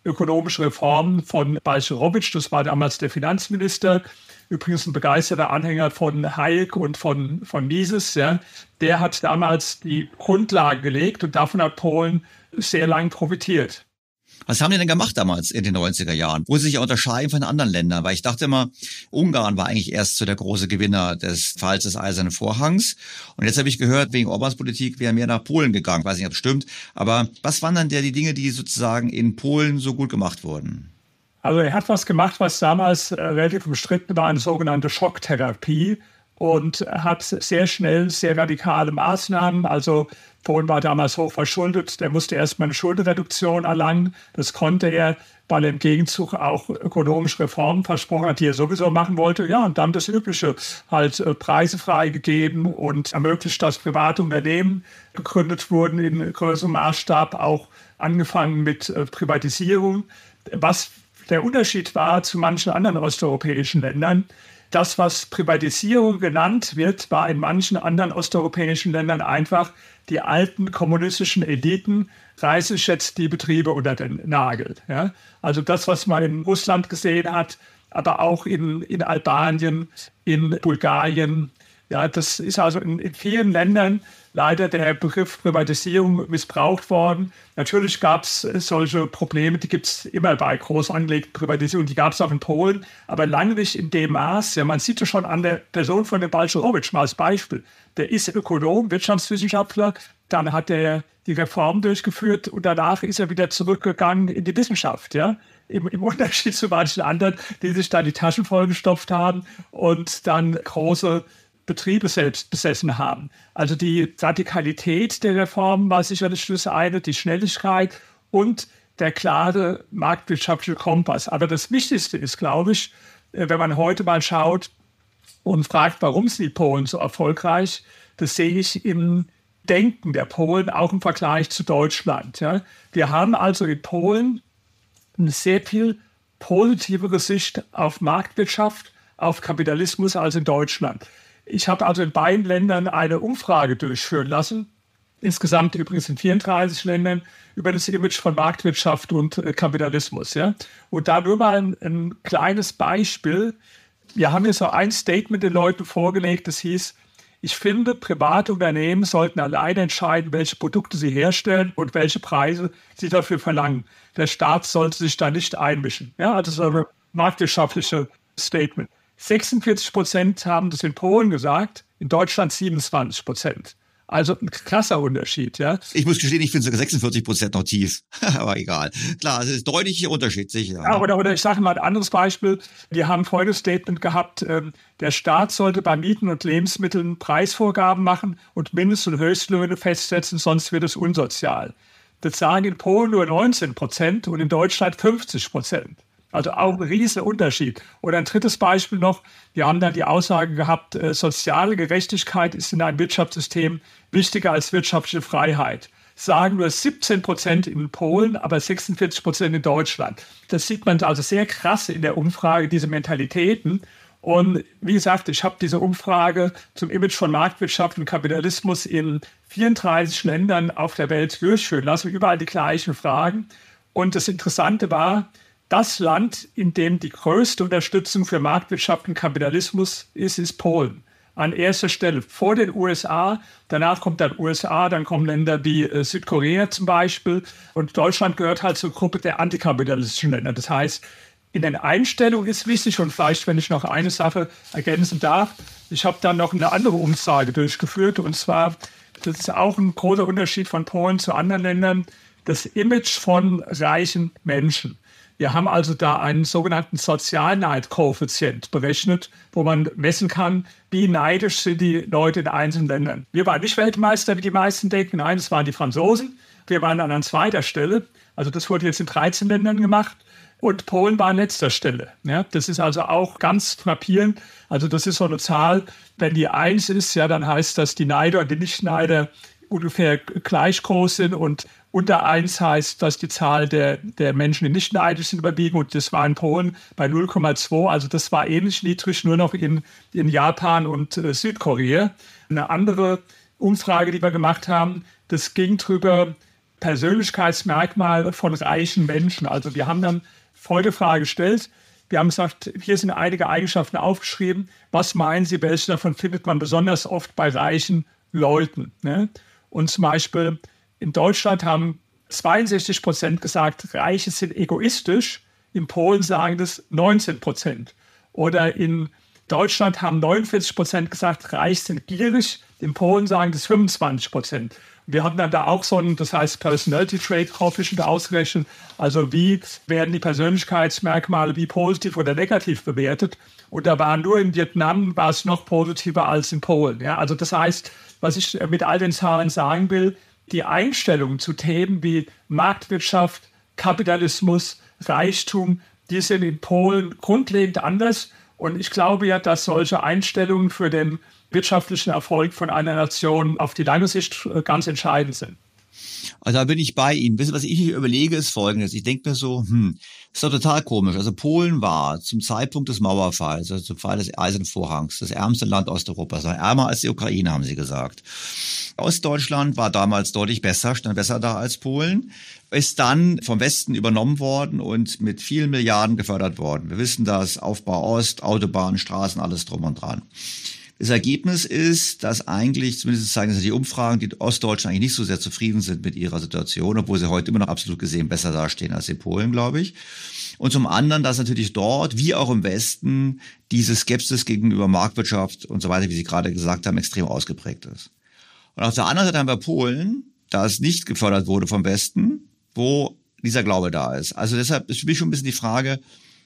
ökonomische Reformen von Balcerowicz, das war damals der Finanzminister, übrigens ein begeisterter Anhänger von Hayek und von Mises. Ja. Der hat damals die Grundlage gelegt und davon hat Polen sehr lang profitiert. Was haben die denn gemacht damals in den 90er Jahren? Wo sie sich unterscheiden von anderen Ländern? Weil ich dachte immer, Ungarn war eigentlich erst so der große Gewinner des Falls des Eisernen Vorhangs. Und jetzt habe ich gehört, wegen Orbáns Politik wäre mehr nach Polen gegangen. Ich weiß nicht, ob es stimmt. Aber was waren dann die Dinge, die sozusagen in Polen so gut gemacht wurden? Also er hat was gemacht, was damals relativ umstritten war, eine sogenannte Schocktherapie. Und hat sehr schnell sehr radikale Maßnahmen. Also Polen war damals hoch verschuldet. Der musste erstmal eine Schuldenreduktion erlangen. Das konnte er, weil er im Gegenzug auch ökonomische Reformen versprochen hat, die er sowieso machen wollte. Ja, und dann das Übliche, halt Preise freigegeben und ermöglicht, dass private Unternehmen gegründet wurden in größerem Maßstab, auch angefangen mit Privatisierung. Was der Unterschied war zu manchen anderen osteuropäischen Ländern: Das, was Privatisierung genannt wird, war in manchen anderen osteuropäischen Ländern einfach, die alten kommunistischen Eliten reißen jetzt die Betriebe unter den Nagel. Ja? Also das, was man in Russland gesehen hat, aber auch in Albanien, in Bulgarien. Ja, das ist also in vielen Ländern leider der Begriff Privatisierung missbraucht worden. Natürlich gab es solche Probleme, die gibt es immer bei groß angelegten Privatisierungen, die gab es auch in Polen, aber lange nicht in dem Maß. Ja, man sieht es schon an der Person von dem Balcerowicz mal als Beispiel. Der ist Ökonom, Wirtschaftswissenschaftler, dann hat er die Reform durchgeführt und danach ist er wieder zurückgegangen in die Wissenschaft. Ja? Im Unterschied zu manchen anderen, die sich da die Taschen vollgestopft haben und dann große Betriebe selbst besessen haben. Also die Radikalität der Reformen war sicherlich das eine, die Schnelligkeit und der klare marktwirtschaftliche Kompass. Aber das Wichtigste ist, glaube ich, wenn man heute mal schaut und fragt, warum sind die Polen so erfolgreich, das sehe ich im Denken der Polen, auch im Vergleich zu Deutschland. Ja. Wir haben also in Polen eine sehr viel positivere Sicht auf Marktwirtschaft, auf Kapitalismus als in Deutschland. Ich habe also in beiden Ländern eine Umfrage durchführen lassen, insgesamt übrigens in 34 Ländern, über das Image von Marktwirtschaft und Kapitalismus. Ja? Und da nur mal ein kleines Beispiel. Wir haben hier so ein Statement den Leuten vorgelegt, das hieß: Ich finde, private Unternehmen sollten alleine entscheiden, welche Produkte sie herstellen und welche Preise sie dafür verlangen. Der Staat sollte sich da nicht einmischen. Ja, also so ein marktwirtschaftliches Statement. 46% haben das in Polen gesagt, in Deutschland 27%. Also ein krasser Unterschied. Ja. Ich muss gestehen, ich finde sogar 46% noch tief. Aber egal. Klar, es ist ein deutlicher Unterschied, sicher. Ja, oder ich sage mal ein anderes Beispiel. Wir haben folgendes Statement gehabt: Der Staat sollte bei Mieten und Lebensmitteln Preisvorgaben machen und Mindest- und Höchstlöhne festsetzen, sonst wird es unsozial. Das sagen in Polen nur 19% und in Deutschland 50%. Also auch ein riesiger Unterschied. Oder ein drittes Beispiel noch. Wir haben dann die Aussage gehabt, soziale Gerechtigkeit ist in einem Wirtschaftssystem wichtiger als wirtschaftliche Freiheit. Sagen nur 17% in Polen, aber 46% in Deutschland. Das sieht man also sehr krass in der Umfrage, diese Mentalitäten. Und wie gesagt, ich habe diese Umfrage zum Image von Marktwirtschaft und Kapitalismus in 34 Ländern auf der Welt durchführen lassen, überall die gleichen Fragen. Und das Interessante war, das Land, in dem die größte Unterstützung für Marktwirtschaft und Kapitalismus ist Polen. An erster Stelle vor den USA, danach kommt dann USA, dann kommen Länder wie Südkorea zum Beispiel. Und Deutschland gehört halt zur Gruppe der antikapitalistischen Länder. Das heißt, in den Einstellungen ist wichtig, und vielleicht, wenn ich noch eine Sache ergänzen darf, ich habe dann noch eine andere Umfrage durchgeführt, und zwar, das ist auch ein großer Unterschied von Polen zu anderen Ländern, das Image von reichen Menschen. Wir haben also da einen sogenannten Sozialneidkoeffizient berechnet, wo man messen kann, wie neidisch sind die Leute in einzelnen Ländern. Wir waren nicht Weltmeister, wie die meisten denken. Nein, es waren die Franzosen. Wir waren dann an zweiter Stelle. Also das wurde jetzt in 13 Ländern gemacht. Und Polen war an letzter Stelle. Ja, das ist also auch ganz frappierend. Also das ist so eine Zahl, wenn die 1 ist, ja, dann heißt das, die Neider und die Nicht-Neider ungefähr gleich groß sind, und unter 1 heißt, dass die Zahl der Menschen, die nicht neidisch sind, überwiegen, und das war in Polen bei 0,2. Also das war ähnlich niedrig, nur noch in Japan und Südkorea. Eine andere Umfrage, die wir gemacht haben, das ging drüber, Persönlichkeitsmerkmal von reichen Menschen. Also wir haben dann Folgefrage gestellt. Wir haben gesagt, hier sind einige Eigenschaften aufgeschrieben. Was meinen Sie, welche davon findet man besonders oft bei reichen Leuten? Ne? Und zum Beispiel in Deutschland haben 62% gesagt, Reiche sind egoistisch. In Polen sagen das 19%. Oder in Deutschland haben 49% gesagt, reich sind gierig. In Polen sagen das 25%. Wir hatten dann da auch so ein, das heißt Personality Trait Coefficient ausgerechnet. Also wie werden die Persönlichkeitsmerkmale wie positiv oder negativ bewertet? Und da war nur in Vietnam war es noch positiver als in Polen. Ja, also das heißt, was ich mit all den Zahlen sagen will, die Einstellung zu Themen wie Marktwirtschaft, Kapitalismus, Reichtum, die sind in Polen grundlegend anders. Und ich glaube ja, dass solche Einstellungen für den wirtschaftlichen Erfolg von einer Nation auf die lange Sicht ganz entscheidend sind. Also da bin ich bei Ihnen. Wissen Sie, was ich überlege, ist Folgendes. Ich denke mir so, ist doch total komisch. Also Polen war zum Zeitpunkt des Mauerfalls, also zum Fall des Eisernen Vorhangs, das ärmste Land Osteuropas, war ärmer als die Ukraine, haben Sie gesagt. Ostdeutschland war damals deutlich besser, stand besser da als Polen, ist dann vom Westen übernommen worden und mit vielen Milliarden gefördert worden. Wir wissen das, Aufbau Ost, Autobahnen, Straßen, alles drum und dran. Das Ergebnis ist, dass eigentlich, zumindest zeigen die Umfragen, die Ostdeutschen eigentlich nicht so sehr zufrieden sind mit ihrer Situation, obwohl sie heute immer noch absolut gesehen besser dastehen als die Polen, glaube ich. Und zum anderen, dass natürlich dort, wie auch im Westen, diese Skepsis gegenüber Marktwirtschaft und so weiter, wie Sie gerade gesagt haben, extrem ausgeprägt ist. Und auf der anderen Seite haben wir Polen, da es nicht gefördert wurde vom Westen, wo dieser Glaube da ist. Also deshalb ist für mich schon ein bisschen die Frage,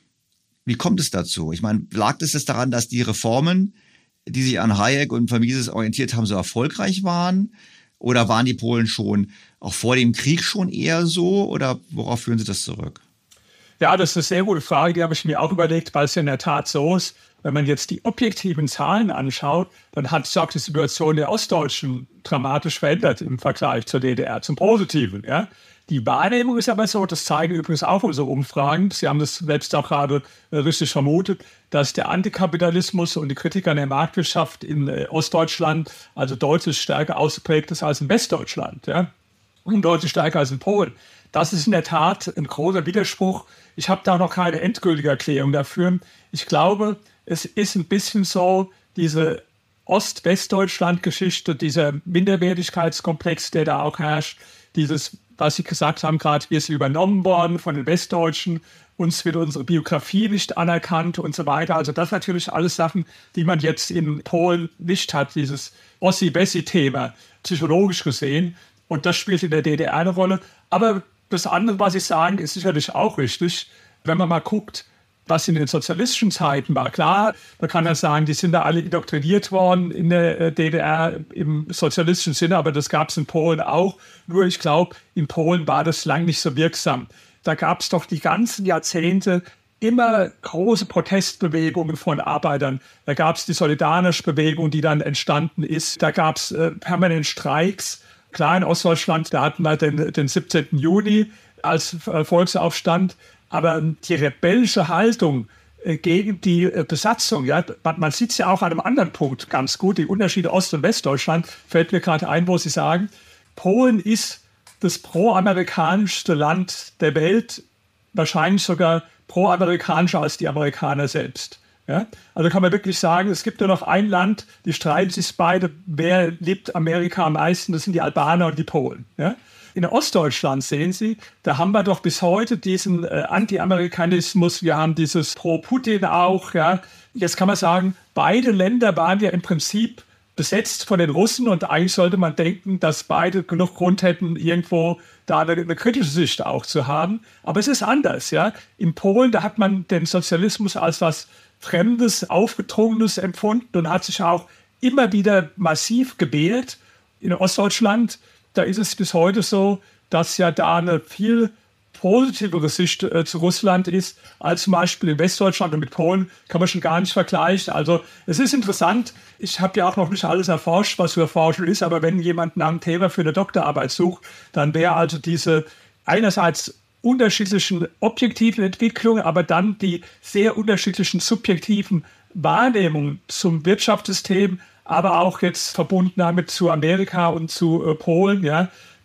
wie kommt es dazu? Ich meine, lag es daran, dass die Reformen, die sich an Hayek und Mises orientiert haben, so erfolgreich waren? Oder waren die Polen schon auch vor dem Krieg schon eher so? Oder worauf führen Sie das zurück? Ja, das ist eine sehr gute Frage. Die habe ich mir auch überlegt, weil es ja in der Tat so ist, wenn man jetzt die objektiven Zahlen anschaut, dann hat sich auch die Situation der Ostdeutschen dramatisch verändert im Vergleich zur DDR, zum Positiven. Ja? Die Wahrnehmung ist aber so, das zeigen übrigens auch unsere Umfragen, Sie haben das selbst auch gerade richtig vermutet, dass der Antikapitalismus und die Kritiker der Marktwirtschaft in Ostdeutschland also deutlich stärker ausgeprägt ist als in Westdeutschland, ja? Und deutlich stärker als in Polen. Das ist in der Tat ein großer Widerspruch. Ich habe da noch keine endgültige Erklärung dafür. Ich glaube, es ist ein bisschen so, diese Ost-Westdeutschland-Geschichte, dieser Minderwertigkeitskomplex, der da auch herrscht, dieses, was Sie gesagt haben, gerade wir sind übernommen worden von den Westdeutschen, uns wird unsere Biografie nicht anerkannt und so weiter. Also das sind natürlich alles Sachen, die man jetzt in Polen nicht hat, dieses Ossi-Bessi-Thema, psychologisch gesehen. Und das spielt in der DDR eine Rolle. Aber das andere, was ich sage, ist sicherlich auch richtig. Wenn man mal guckt, was in den sozialistischen Zeiten war. Klar, man kann ja sagen, die sind da alle indoktriniert worden in der DDR im sozialistischen Sinne, aber das gab es in Polen auch. Nur ich glaube, in Polen war das lang nicht so wirksam. Da gab es doch die ganzen Jahrzehnte immer große Protestbewegungen von Arbeitern. Da gab es die Solidarność-Bewegung, die dann entstanden ist. Da gab es permanent Streiks. Klar, in Ostdeutschland, da hatten wir den 17. Juni als Volksaufstand. Aber die rebellische Haltung gegen die Besatzung, ja, man sieht es ja auch an einem anderen Punkt ganz gut, die Unterschiede Ost- und Westdeutschland, fällt mir gerade ein, wo Sie sagen, Polen ist das pro-amerikanischste Land der Welt, wahrscheinlich sogar pro-amerikanischer als die Amerikaner selbst. Ja? Also kann man wirklich sagen, es gibt nur noch ein Land, die streiten sich beide, wer liebt Amerika am meisten, das sind die Albaner und die Polen. Ja? In Ostdeutschland sehen Sie, da haben wir doch bis heute diesen Anti-Amerikanismus, wir haben dieses Pro-Putin auch. Ja. Jetzt kann man sagen, beide Länder waren ja im Prinzip besetzt von den Russen und eigentlich sollte man denken, dass beide genug Grund hätten, irgendwo da eine kritische Sicht auch zu haben. Aber es ist anders. Ja. In Polen, da hat man den Sozialismus als was Fremdes, Aufgedrungenes empfunden und hat sich auch immer wieder massiv gewählt. In Ostdeutschland, da ist es bis heute so, dass ja da eine viel positivere Sicht zu Russland ist, als zum Beispiel in Westdeutschland und mit Polen kann man schon gar nicht vergleichen. Also es ist interessant, ich habe ja auch noch nicht alles erforscht, was zu erforschen ist, aber wenn jemand nach einem Thema für eine Doktorarbeit sucht, dann wäre also diese einerseits unterschiedlichen objektiven Entwicklungen, aber dann die sehr unterschiedlichen subjektiven Wahrnehmungen zum Wirtschaftssystem, aber auch jetzt verbunden damit zu Amerika und zu Polen, ja,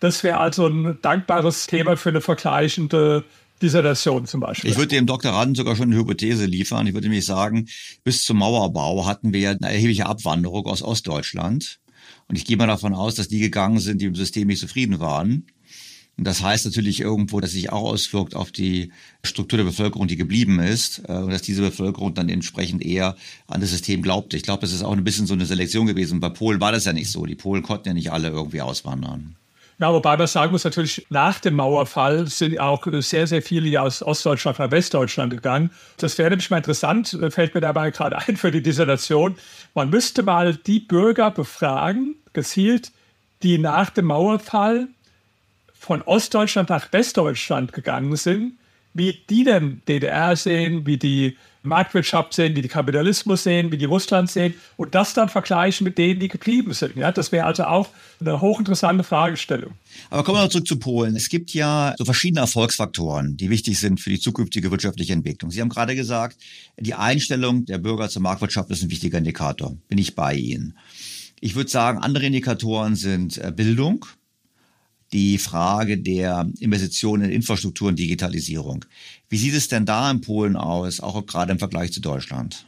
Das wäre also ein dankbares Thema für eine vergleichende Dissertation zum Beispiel. Ich würde dem Doktoranden sogar schon eine Hypothese liefern. Ich würde nämlich sagen, bis zum Mauerbau hatten wir ja eine erhebliche Abwanderung aus Ostdeutschland. Und ich gehe mal davon aus, dass die gegangen sind, die im System nicht zufrieden waren. Und das heißt natürlich irgendwo, dass sich auch auswirkt auf die Struktur der Bevölkerung, die geblieben ist, und dass diese Bevölkerung dann entsprechend eher an das System glaubte. Ich glaube, das ist auch ein bisschen so eine Selektion gewesen. Bei Polen war das ja nicht so. Die Polen konnten ja nicht alle irgendwie auswandern. Ja, wobei man sagen muss, natürlich nach dem Mauerfall sind auch sehr, sehr viele aus Ostdeutschland nach Westdeutschland gegangen. Das wäre nämlich mal interessant, fällt mir dabei gerade ein für die Dissertation. Man müsste mal die Bürger befragen, gezielt, die nach dem Mauerfall von Ostdeutschland nach Westdeutschland gegangen sind, wie die denn DDR sehen, wie die Marktwirtschaft sehen, wie die Kapitalismus sehen, wie die Russland sehen und das dann vergleichen mit denen, die geblieben sind. Ja, das wäre also auch eine hochinteressante Fragestellung. Aber kommen wir noch zurück zu Polen. Es gibt ja so verschiedene Erfolgsfaktoren, die wichtig sind für die zukünftige wirtschaftliche Entwicklung. Sie haben gerade gesagt, die Einstellung der Bürger zur Marktwirtschaft ist ein wichtiger Indikator. Bin ich bei Ihnen. Ich würde sagen, andere Indikatoren sind Bildung, die Frage der Investitionen in Infrastruktur und Digitalisierung. Wie sieht es denn da in Polen aus, auch gerade im Vergleich zu Deutschland?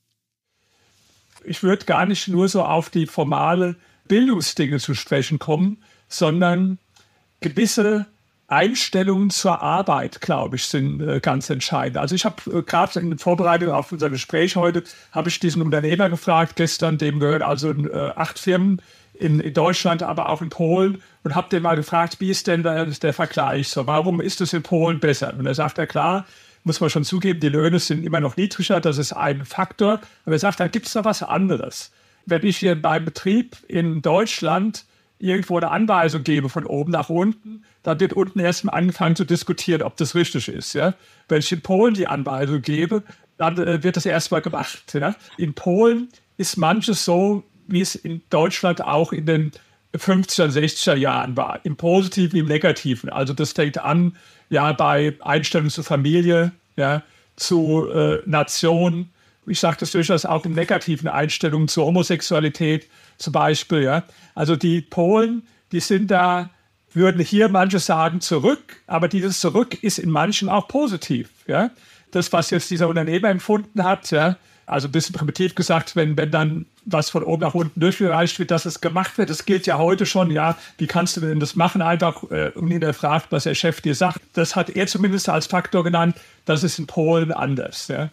Ich würde gar nicht nur so auf die formale Bildungsdinge zu sprechen kommen, sondern gewisse Einstellungen zur Arbeit, glaube ich, sind ganz entscheidend. Also ich habe gerade in Vorbereitung auf unser Gespräch heute, habe ich diesen Unternehmer gefragt, gestern, dem gehört also 8 Firmen in Deutschland, aber auch in Polen, und habe den mal gefragt, wie ist denn der Vergleich so? Warum ist es in Polen besser? Und er sagt, ja klar, muss man schon zugeben, die Löhne sind immer noch niedriger, das ist ein Faktor. Aber er sagt, da gibt es noch was anderes. Wenn ich hier beim Betrieb in Deutschland irgendwo eine Anweisung gebe von oben nach unten, dann wird unten erst mal angefangen zu diskutieren, ob das richtig ist. Ja? Wenn ich in Polen die Anweisung gebe, dann wird das erstmal gemacht. Ja? In Polen ist manches so, wie es in Deutschland auch in den 50er, 60er Jahren war, im Positiven, wie im Negativen. Also das fängt an, ja, bei Einstellung zur Familie, ja, zu Nation. Ich sage das durchaus auch in negativen Einstellungen zur Homosexualität zum Beispiel. Ja. Also die Polen, die sind da, würden hier manche sagen zurück, aber dieses Zurück ist in manchen auch positiv. Ja. Das, was jetzt dieser Unternehmer empfunden hat, ja, also ein bisschen primitiv gesagt, wenn dann was von oben nach unten durchgereicht wird, dass es gemacht wird. Das gilt ja heute schon, ja, wie kannst du denn das machen? Einfach hinterfragt, was der Chef dir sagt. Das hat er zumindest als Faktor genannt, das ist in Polen anders. Ja.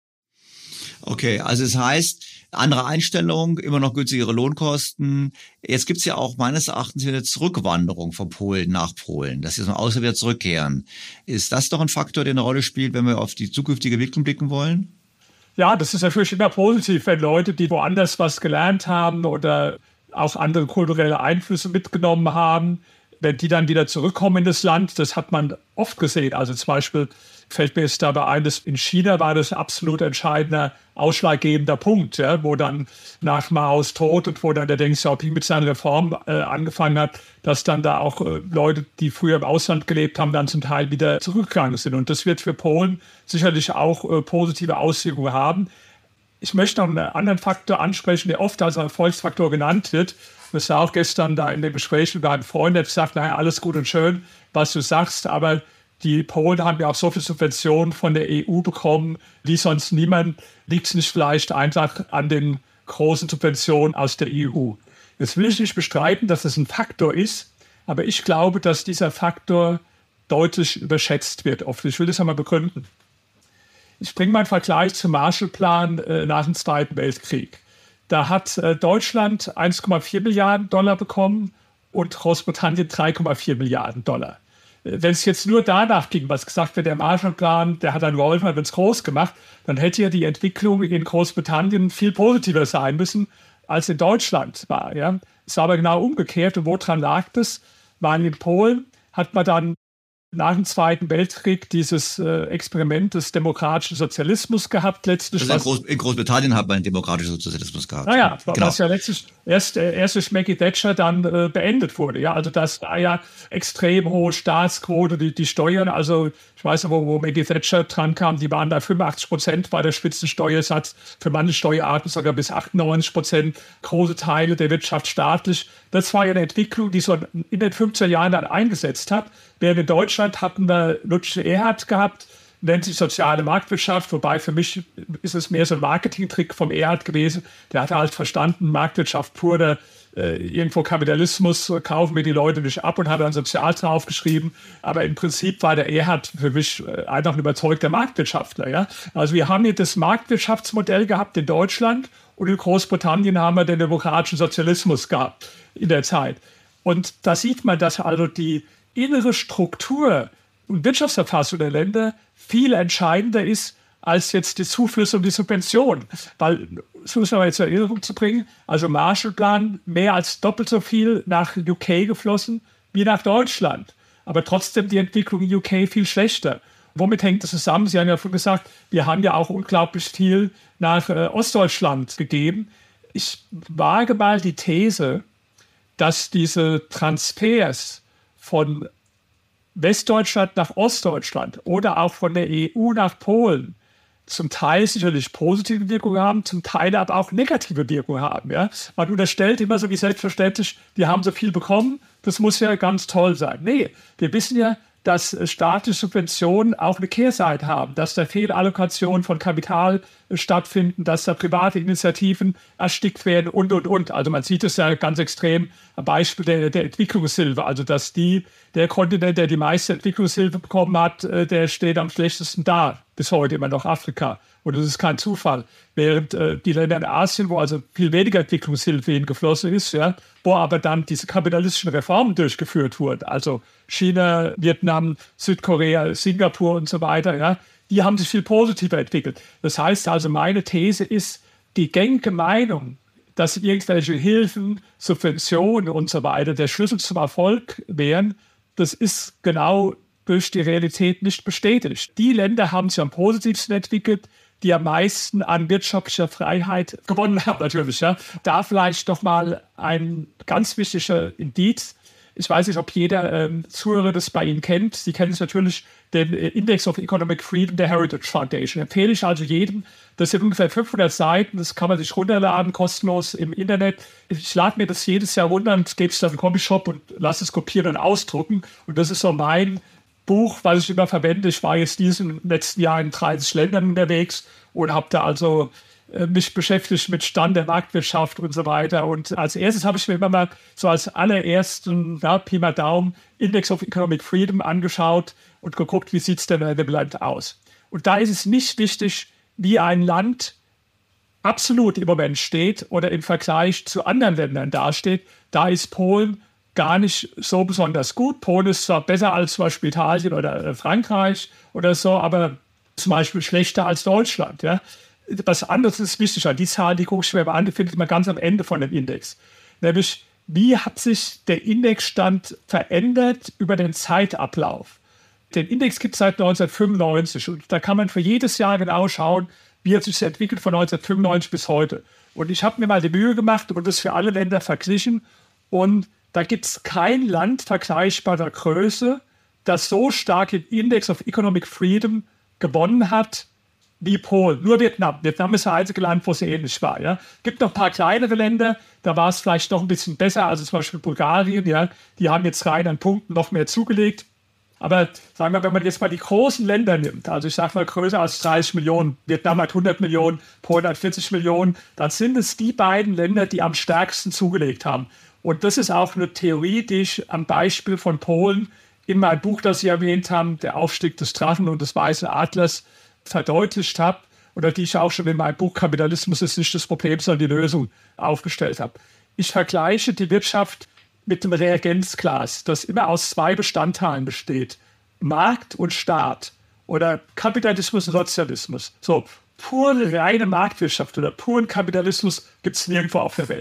Okay, also es heißt, andere Einstellung, immer noch günstigere Lohnkosten. Jetzt gibt's ja auch meines Erachtens wieder Zurückwanderung von Polen nach Polen, dass sie so außer wieder zurückkehren. Ist das doch ein Faktor, der eine Rolle spielt, wenn wir auf die zukünftige Entwicklung blicken wollen? Ja, das ist natürlich immer positiv, wenn Leute, die woanders was gelernt haben oder auch andere kulturelle Einflüsse mitgenommen haben, wenn die dann wieder zurückkommen in das Land. Das hat man oft gesehen. Also zum Beispiel fällt mir jetzt dabei ein, dass in China war das absolut entscheidender, ausschlaggebender Punkt, ja, wo dann nach Maos Tod und wo dann der Deng Xiaoping mit seiner Reform angefangen hat, dass dann da auch Leute, die früher im Ausland gelebt haben, dann zum Teil wieder zurückgegangen sind. Und das wird für Polen sicherlich auch positive Auswirkungen haben. Ich möchte noch einen anderen Faktor ansprechen, der oft als Erfolgsfaktor genannt wird. Das war auch gestern da in dem Gespräch mit einem Freund, der sagt, naja, alles gut und schön, was du sagst, aber die Polen haben ja auch so viel Subventionen von der EU bekommen, wie sonst niemand. Liegt es nicht vielleicht einfach an den großen Subventionen aus der EU? Jetzt will ich nicht bestreiten, dass das ein Faktor ist, aber ich glaube, dass dieser Faktor deutlich überschätzt wird. Ich will das einmal begründen. Ich bringe mal einen Vergleich zum Marshallplan nach dem Zweiten Weltkrieg. Da hat Deutschland 1,4 Milliarden Dollar bekommen und Großbritannien 3,4 Milliarden Dollar. Wenn es jetzt nur danach ging, was gesagt wird, der Marshallplan, der hat dann geholfen, hat es groß gemacht, dann hätte ja die Entwicklung in Großbritannien viel positiver sein müssen, als in Deutschland war. Ja? Es war aber genau umgekehrt. Und woran lag das? Weil in Polen hat man dann nach dem Zweiten Weltkrieg dieses Experiment des demokratischen Sozialismus gehabt. Letztlich in Großbritannien hat man den demokratischen Sozialismus gehabt. Naja, genau. Was ja letztlich erst durch Maggie Thatcher dann beendet wurde. Ja, also dass da ja extrem hohe Staatsquote, die Steuern, also ich weiß noch, wo Maggie Thatcher dran kam, die waren da 85% war der Spitzensteuersatz, für manche Steuerarten sogar bis 98%, große Teile der Wirtschaft staatlich. Das war ja eine Entwicklung, die so in den 50er Jahren dann eingesetzt hat. Während in Deutschland hatten wir Ludwig Erhard gehabt, nennt sich soziale Marktwirtschaft, wobei für mich ist es mehr so ein Marketingtrick vom Erhard gewesen. Der hatte halt verstanden, Marktwirtschaft pur, irgendwo Kapitalismus, kaufen wir die Leute nicht ab und hat dann sozial draufgeschrieben. Aber im Prinzip war der Erhard für mich einfach ein überzeugter Marktwirtschaftler. Ja? Also wir haben hier das Marktwirtschaftsmodell gehabt in Deutschland und in Großbritannien haben wir den demokratischen Sozialismus gehabt in der Zeit. Und da sieht man, dass also die innere Struktur und Wirtschaftsverfassung der Länder viel entscheidender ist als jetzt die Zuflüsse und die Subventionen. Weil, das muss man jetzt zur Erinnerung zu bringen, also Marshallplan mehr als doppelt so viel nach UK geflossen wie nach Deutschland. Aber trotzdem die Entwicklung in UK viel schlechter. Womit hängt das zusammen? Sie haben ja vorhin gesagt, wir haben ja auch unglaublich viel nach Ostdeutschland gegeben. Ich wage mal die These, dass diese Transfers von Westdeutschland nach Ostdeutschland oder auch von der EU nach Polen zum Teil sicherlich positive Wirkungen haben, zum Teil aber auch negative Wirkungen haben. Ja? Man unterstellt immer so wie selbstverständlich, die haben so viel bekommen, das muss ja ganz toll sein. Nee, wir wissen ja, dass staatliche Subventionen auch eine Kehrseite haben, dass da Fehlallokationen von Kapital stattfinden, dass da private Initiativen erstickt werden und. Also man sieht es ja ganz extrem am Beispiel der Entwicklungshilfe. Also dass der Kontinent, der die meiste Entwicklungshilfe bekommen hat, der steht am schlechtesten da, bis heute immer noch Afrika. Und das ist kein Zufall. Während die Länder in Asien, wo also viel weniger Entwicklungshilfe hingeflossen ist, ja, wo aber dann diese kapitalistischen Reformen durchgeführt wurden, also China, Vietnam, Südkorea, Singapur und so weiter, ja, die haben sich viel positiver entwickelt. Das heißt also, meine These ist, die gängige Meinung, dass irgendwelche Hilfen, Subventionen und so weiter der Schlüssel zum Erfolg wären, das ist genau durch die Realität nicht bestätigt. Die Länder haben sich am positivsten entwickelt, die am meisten an wirtschaftlicher Freiheit gewonnen haben, natürlich. Ja. Da vielleicht noch mal ein ganz wichtiger Indiz. Ich weiß nicht, ob jeder Zuhörer das bei Ihnen kennt. Sie kennen es natürlich, den Index of Economic Freedom der Heritage Foundation. Empfehle ich also jedem. Das sind ungefähr 500 Seiten. Das kann man sich runterladen, kostenlos im Internet. Ich lade mir das jedes Jahr runter und gebe es dann im Copyshop und lasse es kopieren und ausdrucken. Und das ist so mein Buch, was ich immer verwende. Ich war jetzt diesen letzten Jahr in 30 Ländern unterwegs und habe da also mich beschäftigt mit Stand der Marktwirtschaft und so weiter. Und als erstes habe ich mir immer mal so als allerersten, Pi mal Daumen, Index of Economic Freedom angeschaut und geguckt, wie sieht es denn in dem Land aus. Und da ist es nicht wichtig, wie ein Land absolut im Moment steht oder im Vergleich zu anderen Ländern dasteht. Da ist Polen gar nicht so besonders gut. Polen ist zwar besser als zum Beispiel Italien oder Frankreich oder so, aber zum Beispiel schlechter als Deutschland. Ja. Was anderes ist wichtig. Die Zahl, die gucke ich mir mal an, die findet man ganz am Ende von dem Index. Nämlich, wie hat sich der Indexstand verändert über den Zeitablauf? Den Index gibt es seit 1995 und da kann man für jedes Jahr genau schauen, wie hat sich das entwickelt von 1995 bis heute. Und ich habe mir mal die Mühe gemacht und das für alle Länder verglichen. Und da gibt es kein Land vergleichbarer Größe, das so stark im Index of Economic Freedom gewonnen hat wie Polen. Nur Vietnam. Vietnam ist das einzige Land, wo es ähnlich war. Ja. Es gibt noch ein paar kleinere Länder, da war es vielleicht noch ein bisschen besser, also zum Beispiel Bulgarien. Ja. Die haben jetzt rein an Punkten noch mehr zugelegt. Aber sagen wir, wenn man jetzt mal die großen Länder nimmt, also ich sage mal größer als 30 Millionen, Vietnam hat 100 Millionen, Polen hat 40 Millionen, dann sind es die beiden Länder, die am stärksten zugelegt haben. Und das ist auch eine Theorie, die ich am Beispiel von Polen in meinem Buch, das Sie erwähnt haben, Der Aufstieg des Drachen und des Weißen Adlers, verdeutlicht habe oder die ich auch schon in meinem Buch Kapitalismus ist nicht das Problem, sondern die Lösung aufgestellt habe. Ich vergleiche die Wirtschaft mit dem Reagenzglas, das immer aus zwei Bestandteilen besteht. Markt und Staat oder Kapitalismus und Sozialismus. So, pure reine Marktwirtschaft oder puren Kapitalismus gibt es nirgendwo auf der Welt.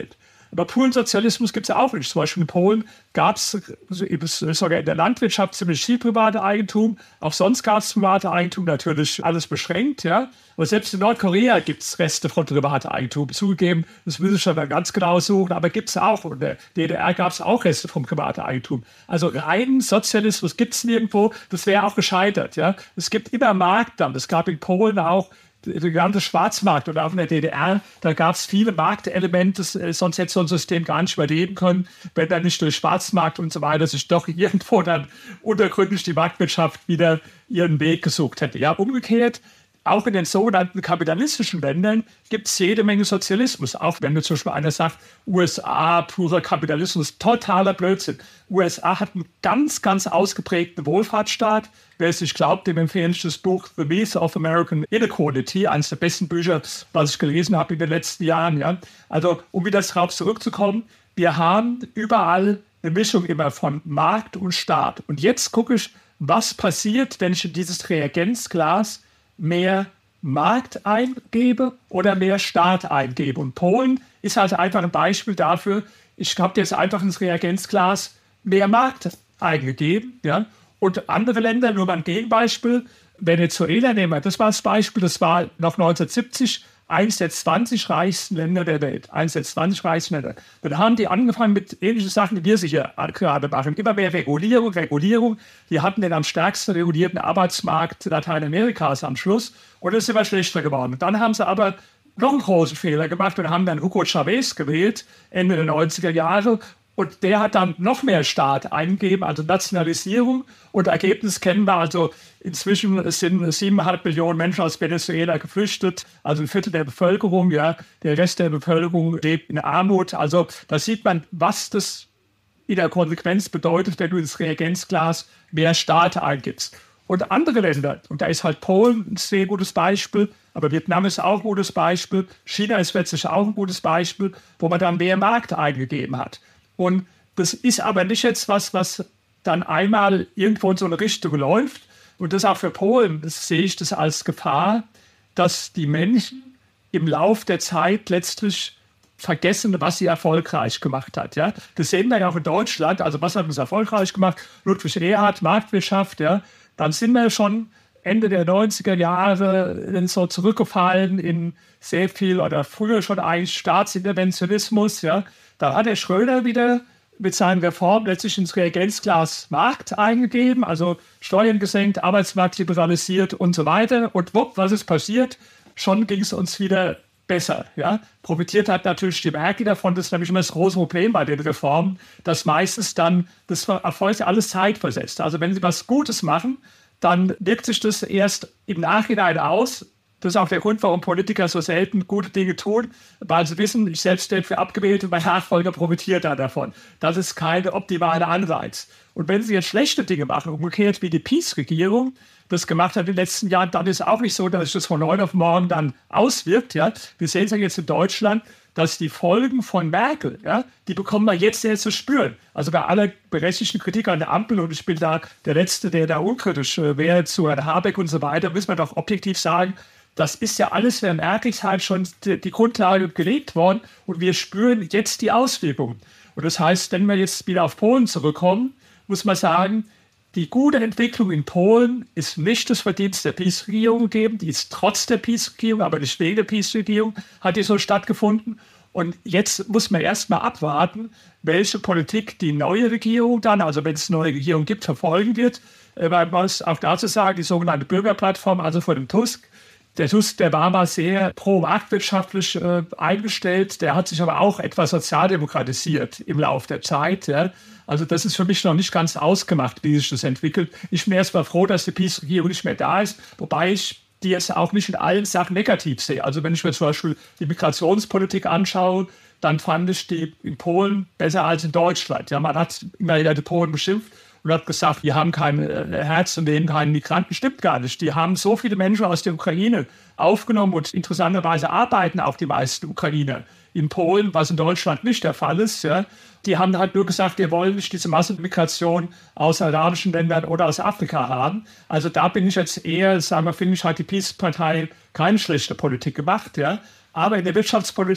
Aber puren Sozialismus gibt es ja auch nicht. Zum Beispiel in Polen gab es sogar in der Landwirtschaft ziemlich viel private Eigentum. Auch sonst gab es private Eigentum, natürlich alles beschränkt. Ja. Aber selbst in Nordkorea gibt es Reste von privatem Eigentum. Zugegeben, das müssen wir schon mal ganz genau suchen, aber gibt es auch. Und in der DDR gab es auch Reste von privatem Eigentum. Also reinen Sozialismus gibt es nirgendwo. Das wäre auch gescheitert. Ja. Es gibt immer Markt dann. Es gab in Polen auch der ganze Schwarzmarkt oder auch in der DDR, da gab es viele Marktelemente, sonst hätte so ein System gar nicht überleben können, wenn dann nicht durch Schwarzmarkt und so weiter sich doch irgendwo dann untergründig die Marktwirtschaft wieder ihren Weg gesucht hätte. Ja, umgekehrt, auch in den sogenannten kapitalistischen Ländern gibt es jede Menge Sozialismus. Auch wenn zum Beispiel einer sagt, USA, purer Kapitalismus, totaler Blödsinn. USA hat einen ganz, ganz ausgeprägten Wohlfahrtsstaat. Wer es nicht glaubt, dem empfehle ich das Buch The Myth of American Inequality, eines der besten Bücher, was ich gelesen habe in den letzten Jahren. Ja. Also, um wieder darauf zurückzukommen, wir haben überall eine Mischung immer von Markt und Staat. Und jetzt gucke ich, was passiert, wenn ich in dieses Reagenzglas mehr Markt eingebe oder mehr Staat eingebe. Und Polen ist halt einfach ein Beispiel dafür. Ich habe jetzt einfach ins Reagenzglas mehr Markt eingegeben. Ja? Und andere Länder, nur mal ein Gegenbeispiel, Venezuela nehmen wir, das war das Beispiel, das war noch 1970 eines der 20 reichsten Länder der Welt. Eines der 20 reichsten Länder. Dann haben die angefangen mit ähnlichen Sachen, die wir sicher gerade machen. Immer mehr Regulierung. Die hatten den am stärksten regulierten Arbeitsmarkt Lateinamerikas am Schluss. Und es ist immer schlechter geworden. Dann haben sie aber noch einen großen Fehler gemacht und haben dann Hugo Chavez gewählt, Ende der 90er Jahre. Und der hat dann noch mehr Staat eingegeben, also Nationalisierung. Und Ergebnis kennen wir, also inzwischen sind 7,5 Millionen Menschen aus Venezuela geflüchtet, also ein Viertel der Bevölkerung, ja. Der Rest der Bevölkerung lebt in Armut. Also da sieht man, was das in der Konsequenz bedeutet, wenn du ins Reagenzglas mehr Staat eingibst. Und andere Länder, und da ist halt Polen ein sehr gutes Beispiel, aber Vietnam ist auch ein gutes Beispiel, China ist plötzlich auch ein gutes Beispiel, wo man dann mehr Markt eingegeben hat. Und das ist aber nicht jetzt was dann einmal irgendwo in so eine Richtung läuft. Und das auch für Polen, das sehe ich das als Gefahr, dass die Menschen im Lauf der Zeit letztlich vergessen, was sie erfolgreich gemacht hat. Ja? Das sehen wir ja auch in Deutschland. Also was hat uns erfolgreich gemacht? Ludwig Erhard, Marktwirtschaft. Ja? Dann sind wir schon Ende der 90er Jahre so zurückgefallen in sehr viel oder früher schon eigentlich Staatsinterventionismus. Ja? Da hat der Schröder wieder mit seinen Reformen letztlich ins Reagenzglas Markt eingegeben, also Steuern gesenkt, Arbeitsmarkt liberalisiert und so weiter. Und wupp, was ist passiert? Schon ging es uns wieder besser. Ja? Profitiert hat natürlich die Merkel davon, das ist nämlich immer das große Problem bei den Reformen, dass meistens dann das erfolgt alles zeitversetzt. Also wenn sie was Gutes machen, dann wirkt sich das erst im Nachhinein aus. Das ist auch der Grund, warum Politiker so selten gute Dinge tun, weil sie wissen, ich selbst werde für abgewählt und mein Nachfolger profitiert da davon. Das ist keine optimale Anreiz. Und wenn sie jetzt schlechte Dinge machen, umgekehrt wie die PiS-Regierung das gemacht hat in den letzten Jahren, dann ist es auch nicht so, dass sich das von heute auf morgen dann auswirkt. Ja? Wir sehen es ja jetzt in Deutschland, dass die Folgen von Merkel, ja, die bekommen wir jetzt sehr zu spüren. Also bei aller berechtigten Kritik an der Ampel, und ich bin da der Letzte, der da unkritisch wäre zu Herrn Habeck und so weiter, müssen wir doch objektiv sagen, das ist ja alles während Merkels halt schon die Grundlage gelegt worden und wir spüren jetzt die Auswirkungen. Und das heißt, wenn wir jetzt wieder auf Polen zurückkommen, muss man sagen, die gute Entwicklung in Polen ist nicht das Verdienst der PiS-Regierung gegeben, die ist trotz der PiS-Regierung, aber nicht wegen der PiS-Regierung, hat die so stattgefunden. Und jetzt muss man erst mal abwarten, welche Politik die neue Regierung dann, also wenn es eine neue Regierung gibt, verfolgen wird. Weil man muss auch dazu sagen, die sogenannte Bürgerplattform, also von dem Tusk, der Tusk, der war mal sehr pro-marktwirtschaftlich eingestellt, der hat sich aber auch etwas sozialdemokratisiert im Laufe der Zeit. Ja. Also das ist für mich noch nicht ganz ausgemacht, wie sich das entwickelt. Ich bin erst mal froh, dass die PiS-Regierung nicht mehr da ist, wobei ich die jetzt auch nicht in allen Sachen negativ sehe. Also wenn ich mir zum Beispiel die Migrationspolitik anschaue, dann fand ich die in Polen besser als in Deutschland. Ja, man hat immer wieder die Polen beschimpft und hat gesagt, wir haben kein Herz und nehmen keinen Migranten. Stimmt gar nicht. Die haben so viele Menschen aus der Ukraine aufgenommen und interessanterweise arbeiten auch die meisten Ukrainer in Polen, was in Deutschland nicht der Fall ist. Ja. Die haben halt nur gesagt, wir wollen nicht diese Massenmigration aus arabischen Ländern oder aus Afrika haben. Also da bin ich jetzt eher, sagen wir, finde ich, hat die PiS-Partei keine schlechte Politik gemacht. Ja. Aber in der Wirtschaftspolitik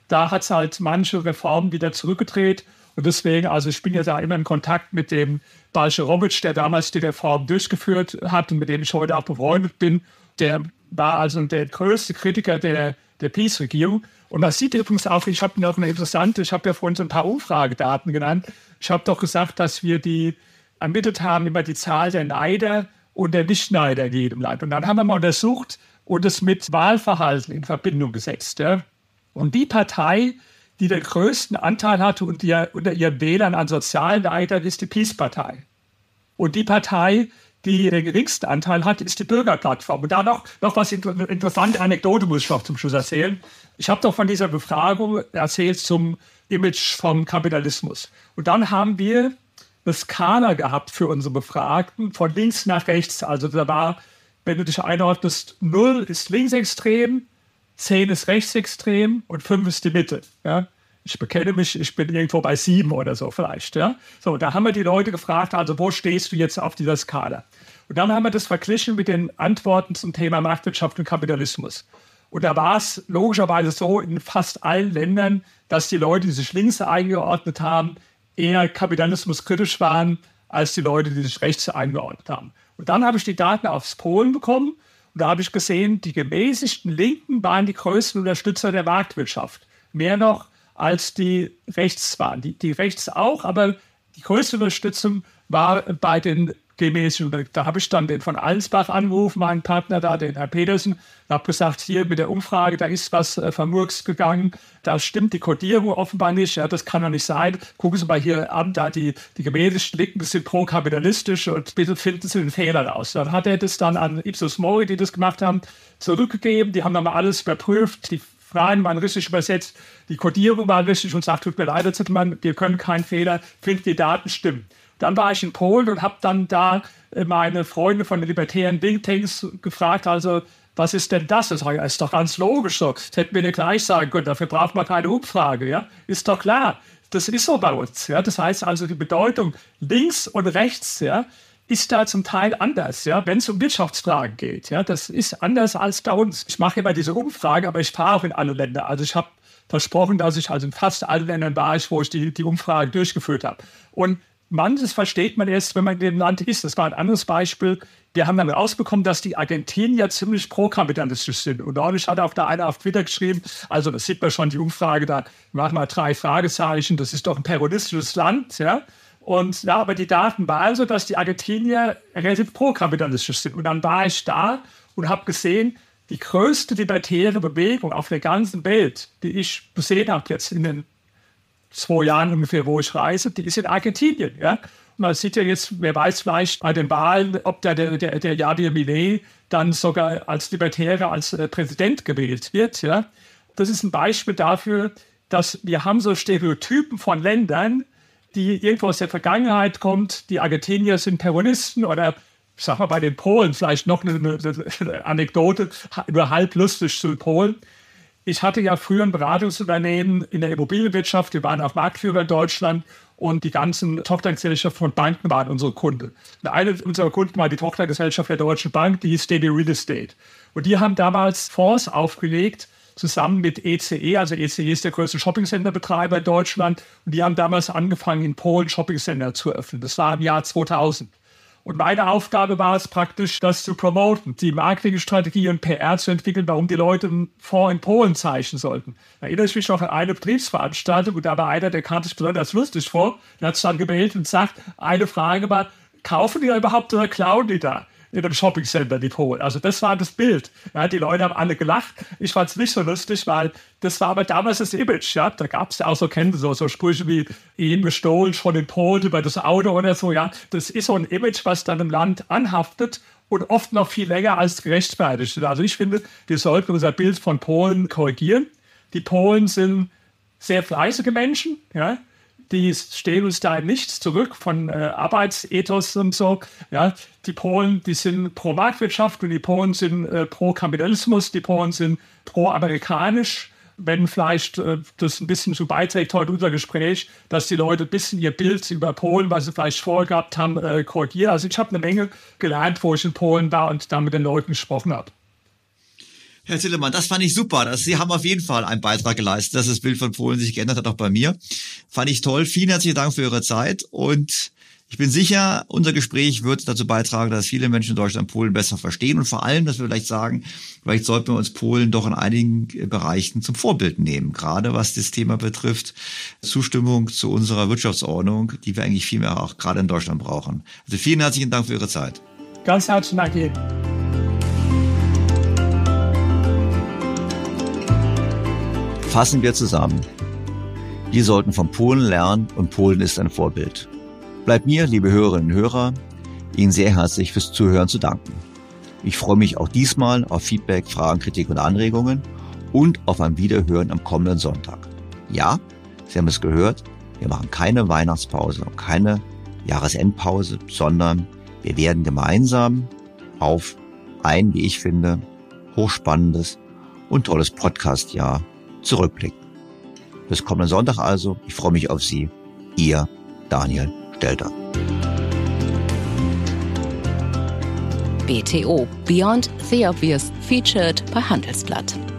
Da hat es halt manche Reformen wieder zurückgedreht. Und deswegen, also ich bin ja da immer in Kontakt mit dem Balcerowicz, der damals die Reform durchgeführt hat und mit dem ich heute auch befreundet bin. Der war also der größte Kritiker der PiS-Regierung. Und man sieht übrigens auch, ich habe noch eine interessante, ich habe ja vorhin so ein paar Umfragedaten genannt. Ich habe doch gesagt, dass wir die ermittelt haben, immer die Zahl der Neider und der Nicht-Neider in jedem Land. Und dann haben wir mal untersucht und es mit Wahlverhalten in Verbindung gesetzt. Ja. Und die Partei, die den größten Anteil hatte unter ihren Wählern an sozialen Neidern, ist die PiS-Partei. Und die Partei, die den geringsten Anteil hat, ist die Bürgerplattform. Und da noch was interessante Anekdote muss ich noch zum Schluss erzählen. Ich habe doch von dieser Befragung erzählt zum Image vom Kapitalismus. Und dann haben wir eine Skala gehabt für unsere Befragten von links nach rechts. Also da war, wenn du dich einordnest, 0 ist linksextrem, 10 ist rechtsextrem und 5 ist die Mitte. Ja? Ich bekenne mich, ich bin irgendwo bei 7 oder so vielleicht. Ja? So, da haben wir die Leute gefragt, also wo stehst du jetzt auf dieser Skala? Und dann haben wir das verglichen mit den Antworten zum Thema Marktwirtschaft und Kapitalismus. Und da war es logischerweise so in fast allen Ländern, dass die Leute, die sich links eingeordnet haben, eher kapitalismuskritisch waren, als die Leute, die sich rechts eingeordnet haben. Und dann habe ich die Daten aus Polen bekommen und da habe ich gesehen, die gemäßigten Linken waren die größten Unterstützer der Marktwirtschaft. Mehr noch als die rechts waren. Die rechts auch, aber die größte Unterstützung war bei den gemäßigten. Da habe ich dann den von Allensbach angerufen, meinen Partner da, den Herrn Petersen, und habe gesagt, hier mit der Umfrage, da ist was vermurkst gegangen, da stimmt die Kodierung offenbar nicht, ja, das kann doch nicht sein. Gucken Sie mal hier an, da die gemäßigten Linken sind pro-kapitalistisch und bitte finden Sie den Fehler raus. Dann hat er das dann an Ipsos Mori, die das gemacht haben, zurückgegeben, die haben dann mal alles überprüft, die Fragen waren richtig übersetzt, die Kodierung war richtig und sagt, tut mir leid, wir können keinen Fehler, finden die Daten stimmen. Dann war ich in Polen und habe dann da meine Freunde von den libertären Thinktanks gefragt, also was ist denn das? Das ist doch ganz logisch so. Das hätten wir nicht gleich sagen können, dafür braucht man keine Umfrage. Ja? Ist doch klar, das ist so bei uns. Ja? Das heißt also, die Bedeutung links und rechts, ja, ist da zum Teil anders, ja, wenn es um Wirtschaftsfragen geht. Ja? Das ist anders als bei uns. Ich mache immer diese Umfrage, aber ich fahre auch in alle Länder. Also ich habe versprochen, dass ich also in fast allen Ländern war, wo ich die Umfrage durchgeführt habe. Und manches versteht man erst, wenn man in dem Land ist. Das war ein anderes Beispiel. Wir haben dann rausbekommen, dass die Argentinier ziemlich pro-kapitalistisch sind. Und neulich hat auch da einer auf Twitter geschrieben, also das sieht man schon, die Umfrage, da machen wir 3 Fragezeichen, das ist doch ein peronistisches Land, ja. Und ja, aber die Daten waren also, dass die Argentinier relativ pro-kapitalistisch sind. Und dann war ich da und habe gesehen, die größte libertäre Bewegung auf der ganzen Welt, die ich gesehen habe jetzt in den 2 Jahren ungefähr, wo ich reise, die ist in Argentinien. Ja? Und man sieht ja jetzt, wer weiß vielleicht bei den Wahlen, ob der Javier Milei dann sogar als Libertärer, als Präsident gewählt wird. Ja? Das ist ein Beispiel dafür, dass wir haben so Stereotypen von Ländern, die irgendwo aus der Vergangenheit kommt. Die Argentinier sind Peronisten oder ich sag mal bei den Polen vielleicht noch eine Anekdote, nur halb lustig zu Polen. Ich hatte ja früher ein Beratungsunternehmen in der Immobilienwirtschaft. Wir waren auch Marktführer in Deutschland und die ganzen Tochtergesellschaften von Banken waren unsere Kunden. Und eine unserer Kunden war die Tochtergesellschaft der Deutschen Bank, die hieß DB Real Estate. Und die haben damals Fonds aufgelegt, zusammen mit ECE. Also ECE ist der größte Shoppingcenter-Betreiber in Deutschland. Und die haben damals angefangen, in Polen Shoppingcenter zu öffnen. Das war im Jahr 2000. Und meine Aufgabe war es praktisch, das zu promoten, die Marketingstrategie und PR zu entwickeln, warum die Leute einen Fonds in Polen zeichnen sollten. Da erinnere ich mich noch an eine Betriebsveranstaltung und da war einer, der kam sich besonders lustig vor. Der hat es dann gewählt und sagt, eine Frage war, kaufen die da überhaupt oder klauen die da in einem Shoppingcenter, die Polen? Also das war das Bild. Ja, die Leute haben alle gelacht. Ich fand es nicht so lustig, weil das war aber damals das Image. Ja? Da gab es ja auch so Sprüche wie Ihnen gestohlen schon in Polen über das Auto oder so. Ja? Das ist so ein Image, was dann im Land anhaftet und oft noch viel länger als gerechtfertigt. Also ich finde, wir sollten unser Bild von Polen korrigieren. Die Polen sind sehr fleißige Menschen, ja? Die stehen uns da in nichts zurück von Arbeitsethos und so. Ja, die Polen, die sind pro Marktwirtschaft und die Polen sind pro Kapitalismus, die Polen sind pro amerikanisch. Wenn vielleicht das ein bisschen so beiträgt heute unser Gespräch, dass die Leute ein bisschen ihr Bild über Polen, was sie vielleicht vorher gehabt haben, korrigieren. Also ich habe eine Menge gelernt, wo ich in Polen war und da mit den Leuten gesprochen habe. Herr Zillemann, das fand ich super. Sie haben auf jeden Fall einen Beitrag geleistet, dass das Bild von Polen sich geändert hat, auch bei mir. Fand ich toll. Vielen herzlichen Dank für Ihre Zeit und ich bin sicher, unser Gespräch wird dazu beitragen, dass viele Menschen in Deutschland Polen besser verstehen und vor allem, dass wir vielleicht sagen, vielleicht sollten wir uns Polen doch in einigen Bereichen zum Vorbild nehmen, gerade was das Thema betrifft, Zustimmung zu unserer Wirtschaftsordnung, die wir eigentlich viel mehr auch gerade in Deutschland brauchen. Also vielen herzlichen Dank für Ihre Zeit. Ganz herzlichen Dank Ihnen. Fassen wir zusammen. Wir sollten von Polen lernen und Polen ist ein Vorbild. Bleibt mir, liebe Hörerinnen und Hörer, Ihnen sehr herzlich fürs Zuhören zu danken. Ich freue mich auch diesmal auf Feedback, Fragen, Kritik und Anregungen und auf ein Wiederhören am kommenden Sonntag. Ja, Sie haben es gehört, wir machen keine Weihnachtspause und keine Jahresendpause, sondern wir werden gemeinsam auf ein, wie ich finde, hochspannendes und tolles Podcast-Jahr zurückblicken. Bis kommenden Sonntag also. Ich freue mich auf Sie. Ihr Daniel Stelter. BTO Beyond the Obvious featured bei Handelsblatt.